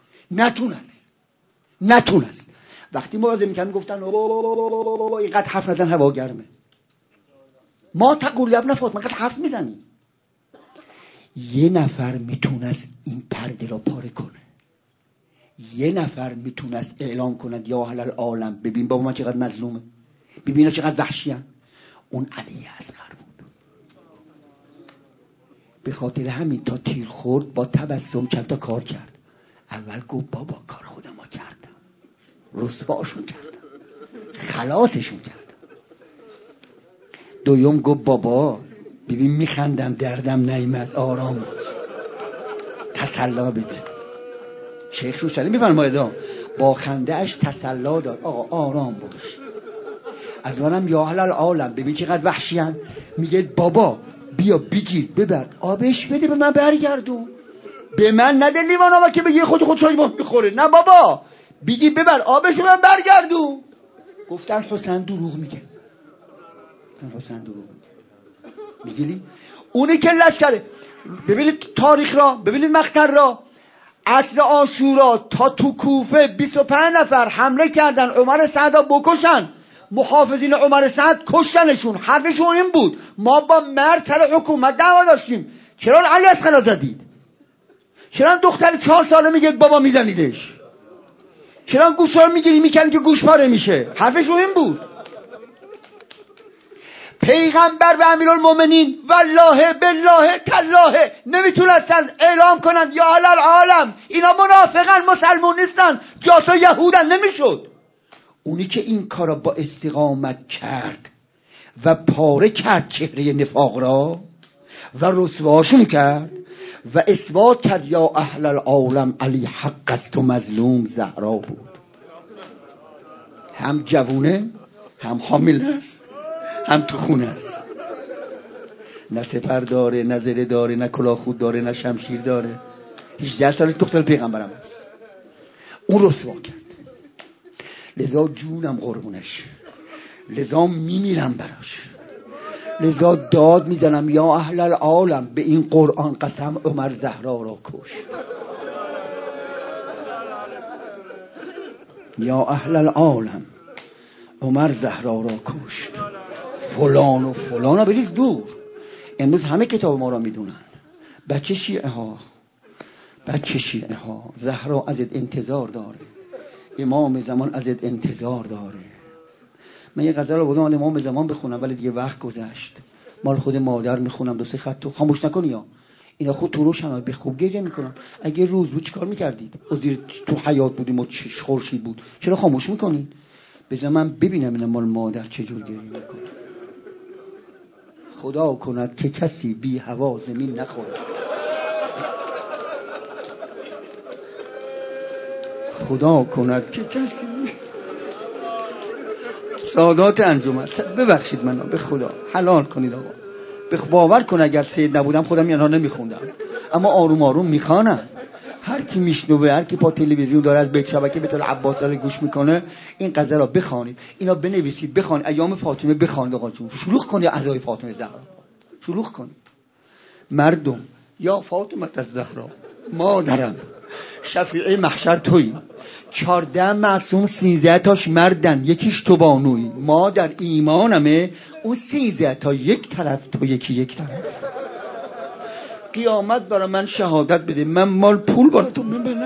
نتونست. وقتی موعظه میکنن گفتن اینقدر حرف نزن هوا گرمه، ما تقول یا ابن فاطمه اینقدر حرف میزنیم. یه نفر میتونست این پرده را پاره کنه، یه نفر میتونست اعلام کند یا اهل العالم ببین بابا من چقدر مظلومه، ببینا چقدر وحشیان. اون علی اصغر بود. به خاطر همین تا تیر خورد با تبسم چند تا کار کرد. اول گفت بابا کار خودم کردم، رسواشون کردم، خلاصشون کردم. دوم گفت بابا ببین میخندم، دردم نیامد، آرام باش، تسلا بده. شیخ روشلی میفرماید با خنده اش تسلا داد، آقا آرام باش. از منم یا اهل العالم ببین چقدر وحشیان. میگه بابا بیا بگیر ببر آبش بده به من برگردون، به من نده لیوان آبا که بگی خودشایی میخوره. نه بابا بگی ببر آبش به من برگردون. گفتن حسین دروغ میگه. میگیری اونی که لشکره. ببینید تاریخ را، ببینید مقطع را. عصر عاشورا تا تو کوفه 25 نفر حمله کردن عمر سعد بکشن. محافظین عمر سعد کشتنشون. حرفشون این بود ما با مرد سر حکومت دعوا داشتیم، چرا علی اصغر زدید؟ چرا دختر 4 ساله میگه بابا میزنیدش؟ چرا گوشا میگیری میکنی که گوش پاره میشه؟ حرفشون این بود. پیغمبر و امیرالمومنین والله بالله تالله نمیتونستن اعلام کنن یا اهل العالم اینا منافقن، مسلمون نیستن، جاسو یهودن. نمیشد. اونی که این کارا با استقامت کرد و پاره کرد چهره نفاق را و رسواشون کرد و اثبات کرد یا اهل العالم علی حق است و مظلوم زهرا بود. هم جوونه، هم حامل است، هم تو خونه است. نه سپر داره، نه زره داره، نه کلاهخود داره، نه شمشیر داره. 18 سالش دختر پیغمبرم است. اون رسوا کرد. لذا جونم قربونش، لذا میمیرم براش، لذا داد میزنم یا اهل العالم به این قرآن قسم عمر زهرا را کش. یا اهل العالم عمر زهرا را کشت. فلان و فلان ها بریز دور. امروز همه کتاب ما را میدونن. بچه شیعه ها زهرا ازت انتظار داره، امام زمان ازت انتظار داره. من یه غزل رو بودم مال امام زمان بخونم ولی دیگه وقت گذشت. مال خود مادر میخونم 2-3 خط تو خاموش نکنی ها. اینا خود تو روشن به خوب گریه میکنن. اگه روز بود چیکار میکردید؟ وزیر تو حیات بودیم و خورشید بود، چرا خاموش میکنین؟ بذار من ببینم اینا مال مادر چجور گریه میکنه. خدا کند که کسی بی هوا زمین نخورد. خدا کند که کسی. سادات انجمن ببخشید منو به خدا حلال کنید آقا. باور کن اگر سید نبودم خودم اینها نمیخوندم، اما آروم آروم میخوانم. هر کی میشنوه، هر کی با تلویزیون داره از بیت شبکه به طور عباس داره گوش میکنه، این غزل را بخوانید، اینا بنویسید، بخوانید. ایام فاطمه بخوانید آقا جون، شلوغ کنید عزای فاطمه زهرا، شلوغ کنید. مردم یا فاطمه الزهرا مادرم، شفیعه محشر تویی. 14 معصوم 13 تاش مردن، یکیش تو بانویی. ما در ایمانمه اون 13 تا یک طرف، تو یکی یک طرف. قیامت برای من شهادت بده من مال پول براتون میبرم.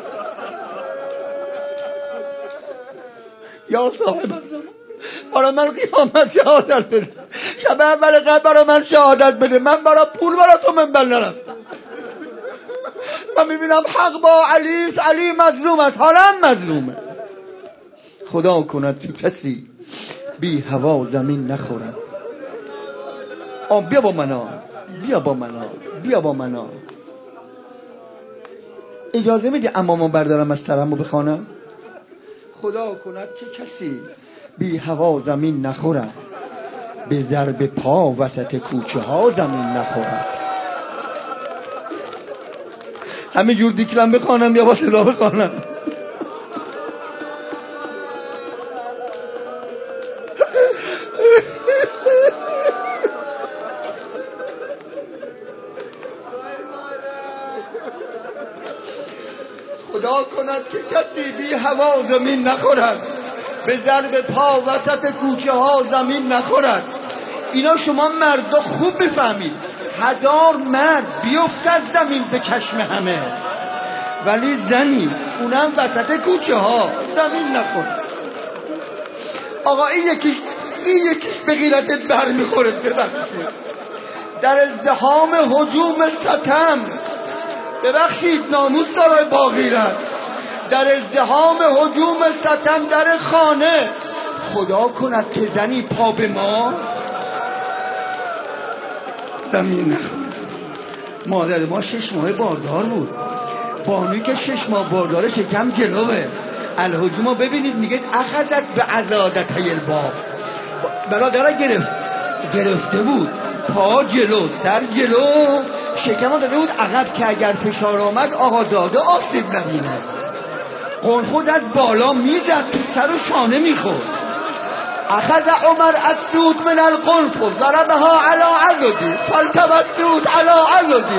یا صاحب الزمان برای من قیامت شهادت بده، شب اول قبل برای من شهادت بده، من برای پول براتون منبر نرفتم. من میبینم حق با علی است، علی مظلوم است، حالا مظلومه. خدا کند که کسی بی هوا زمین نخورد. بیا با منا، بیا با منا، بیا با منا. اجازه میدی امامو بردارم از سرمو بخوانم؟ خدا کند که کسی بی هوا زمین نخورد، به ضرب پا وسط کوچه ها زمین نخورد. همین جور دیکلم بخوانم یا با صدا بخوانم؟ خدا کند که کسی بی هوا زمین نخورد، به ضرب پا وسط کوچه ها زمین نخورد. اینا شما مردا خوب بفهمید، 1000 مرد بیفت از زمین به چشم همه، ولی زنی اونم وسط کوچه ها زمین نخورد. آقا این یکیش به غیرتت بر میخوره. ببخشید در ازدحام هجوم ستم، ببخشید ناموس داره با غیرت، در ازدحام هجوم ستم در خانه، خدا کند که زنی پا به ما زمین نخورد. مادر ما 6 ماه باردار بود، بانوی که 6 ماه بارداره شکم جلوه. الهجومو ببینید میگه اخذت به عضادتای الباب، برادر گرفته بود، پا جلو سر جلو، شکمو داده بود عقب که اگر فشار آمد آقازاده آسیب نبینه. قنفذ از بالا میزد تو سر و شانه میخورد. اخذ عمر السود من القنفذ ضربها على عضدی فالتوى السود على عضدی.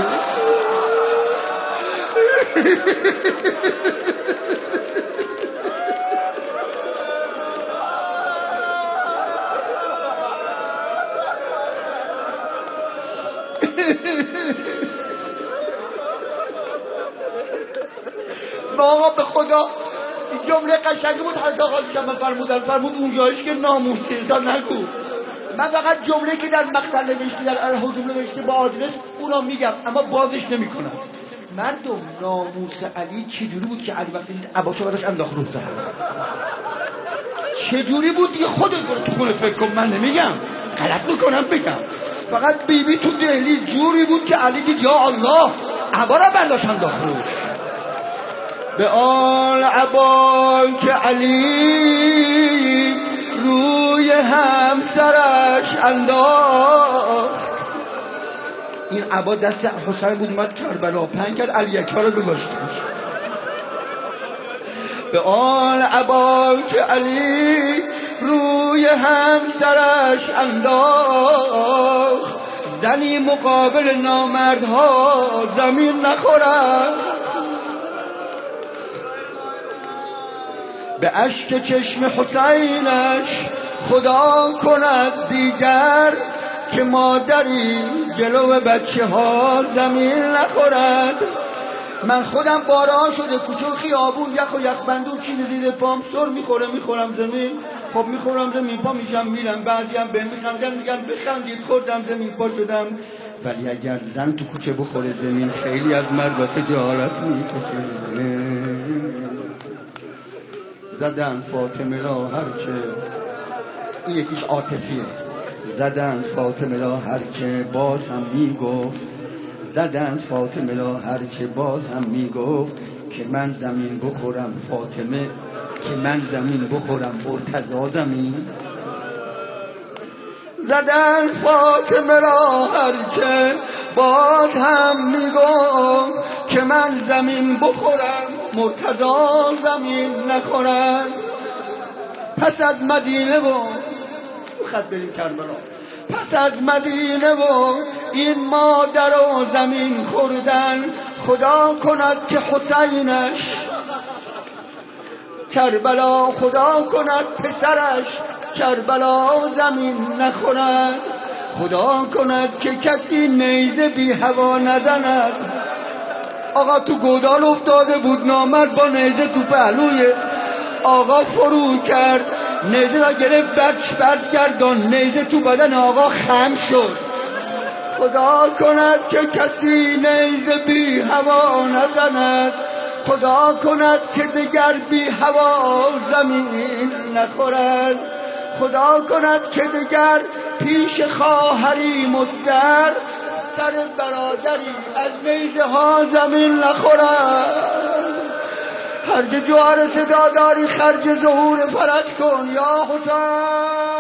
آقا به خدا جمله قشنگی بود. حضرت آقا شما فرمود اونجایش که ناموسی اصلا نگو. من فقط جمله که در مقتل نوشتی، در الهجوم نوشتی با آدرس اونا میگم، اما بازش نمیکنم. مردم ناموس علی چجوری بود که علی وقتی دید عباشو بداش انداخت رو زد؟ چجوری بود دیگه خودت برو تو خونه فکر کن، من نمیگم، غلط میکنم بگم. فقط بیبی تو دهلی جوری بود که علی دید یا الله عبا را برداش انداخت رو. به آن عبا که علی روی همسرش انداخت، این عبا دست حسین بود، اومد کربلا پنگ کرد، علی یکا رو گذاشتش. به آن عبا که علی روی همسرش انداخت، زنی مقابل نامردها زمین نخورد. به اشک چشم حسینش خدا کند دیگر، که مادری جلو بچه ها زمین نخورد. من خودم باران شده کوچه و خیابون، یخ و یخبندون چین زیر پام سر میخورم زمین. خب میخورم زمین، پا میشم میرم، بعضی هم به میخندن میگم بخندید خوردم زمین پا شدم. ولی اگر زن تو کوچه بخوره زمین، خیلی از مردا خجالت میکشه. زدن فاطمه را هرچه، این یکیش عاطفیه، زدن فاطمه را هرچه باز هم میگفت، زدن فاطمه را هرچه باز هم میگفت، که من زمین بخورم فاطمه، که من زمین بخورم مرتضی زمین. زدن فاطمه را هرچه باز هم میگفت، که من زمین بخورم مرتضی زمین نخورد. پس از مدینه و خط بریم کربلا، پس از مدینه و این مادر و زمین خوردن، خدا کند که حسینش کربلا، خدا کند پسرش کربلا زمین نخورد. خدا کند که کسی نیزه بی هوا نزند. آقا تو گودال افتاده بود، نامرد با نیزه تو پهلوی آقا فرو کرد، نیزه را گرفت برد گردان، نیزه تو بدن آقا خم شد. خدا کند که کسی نیزه بی هوا نزند، خدا کند که دگر بی هوا زمین نخورد، خدا کند که دگر پیش خواهری مستر سر برادری از نیزه ها زمین نخورد. هر که جوار صدا داری خرج ظهور فرج کن یا حسین.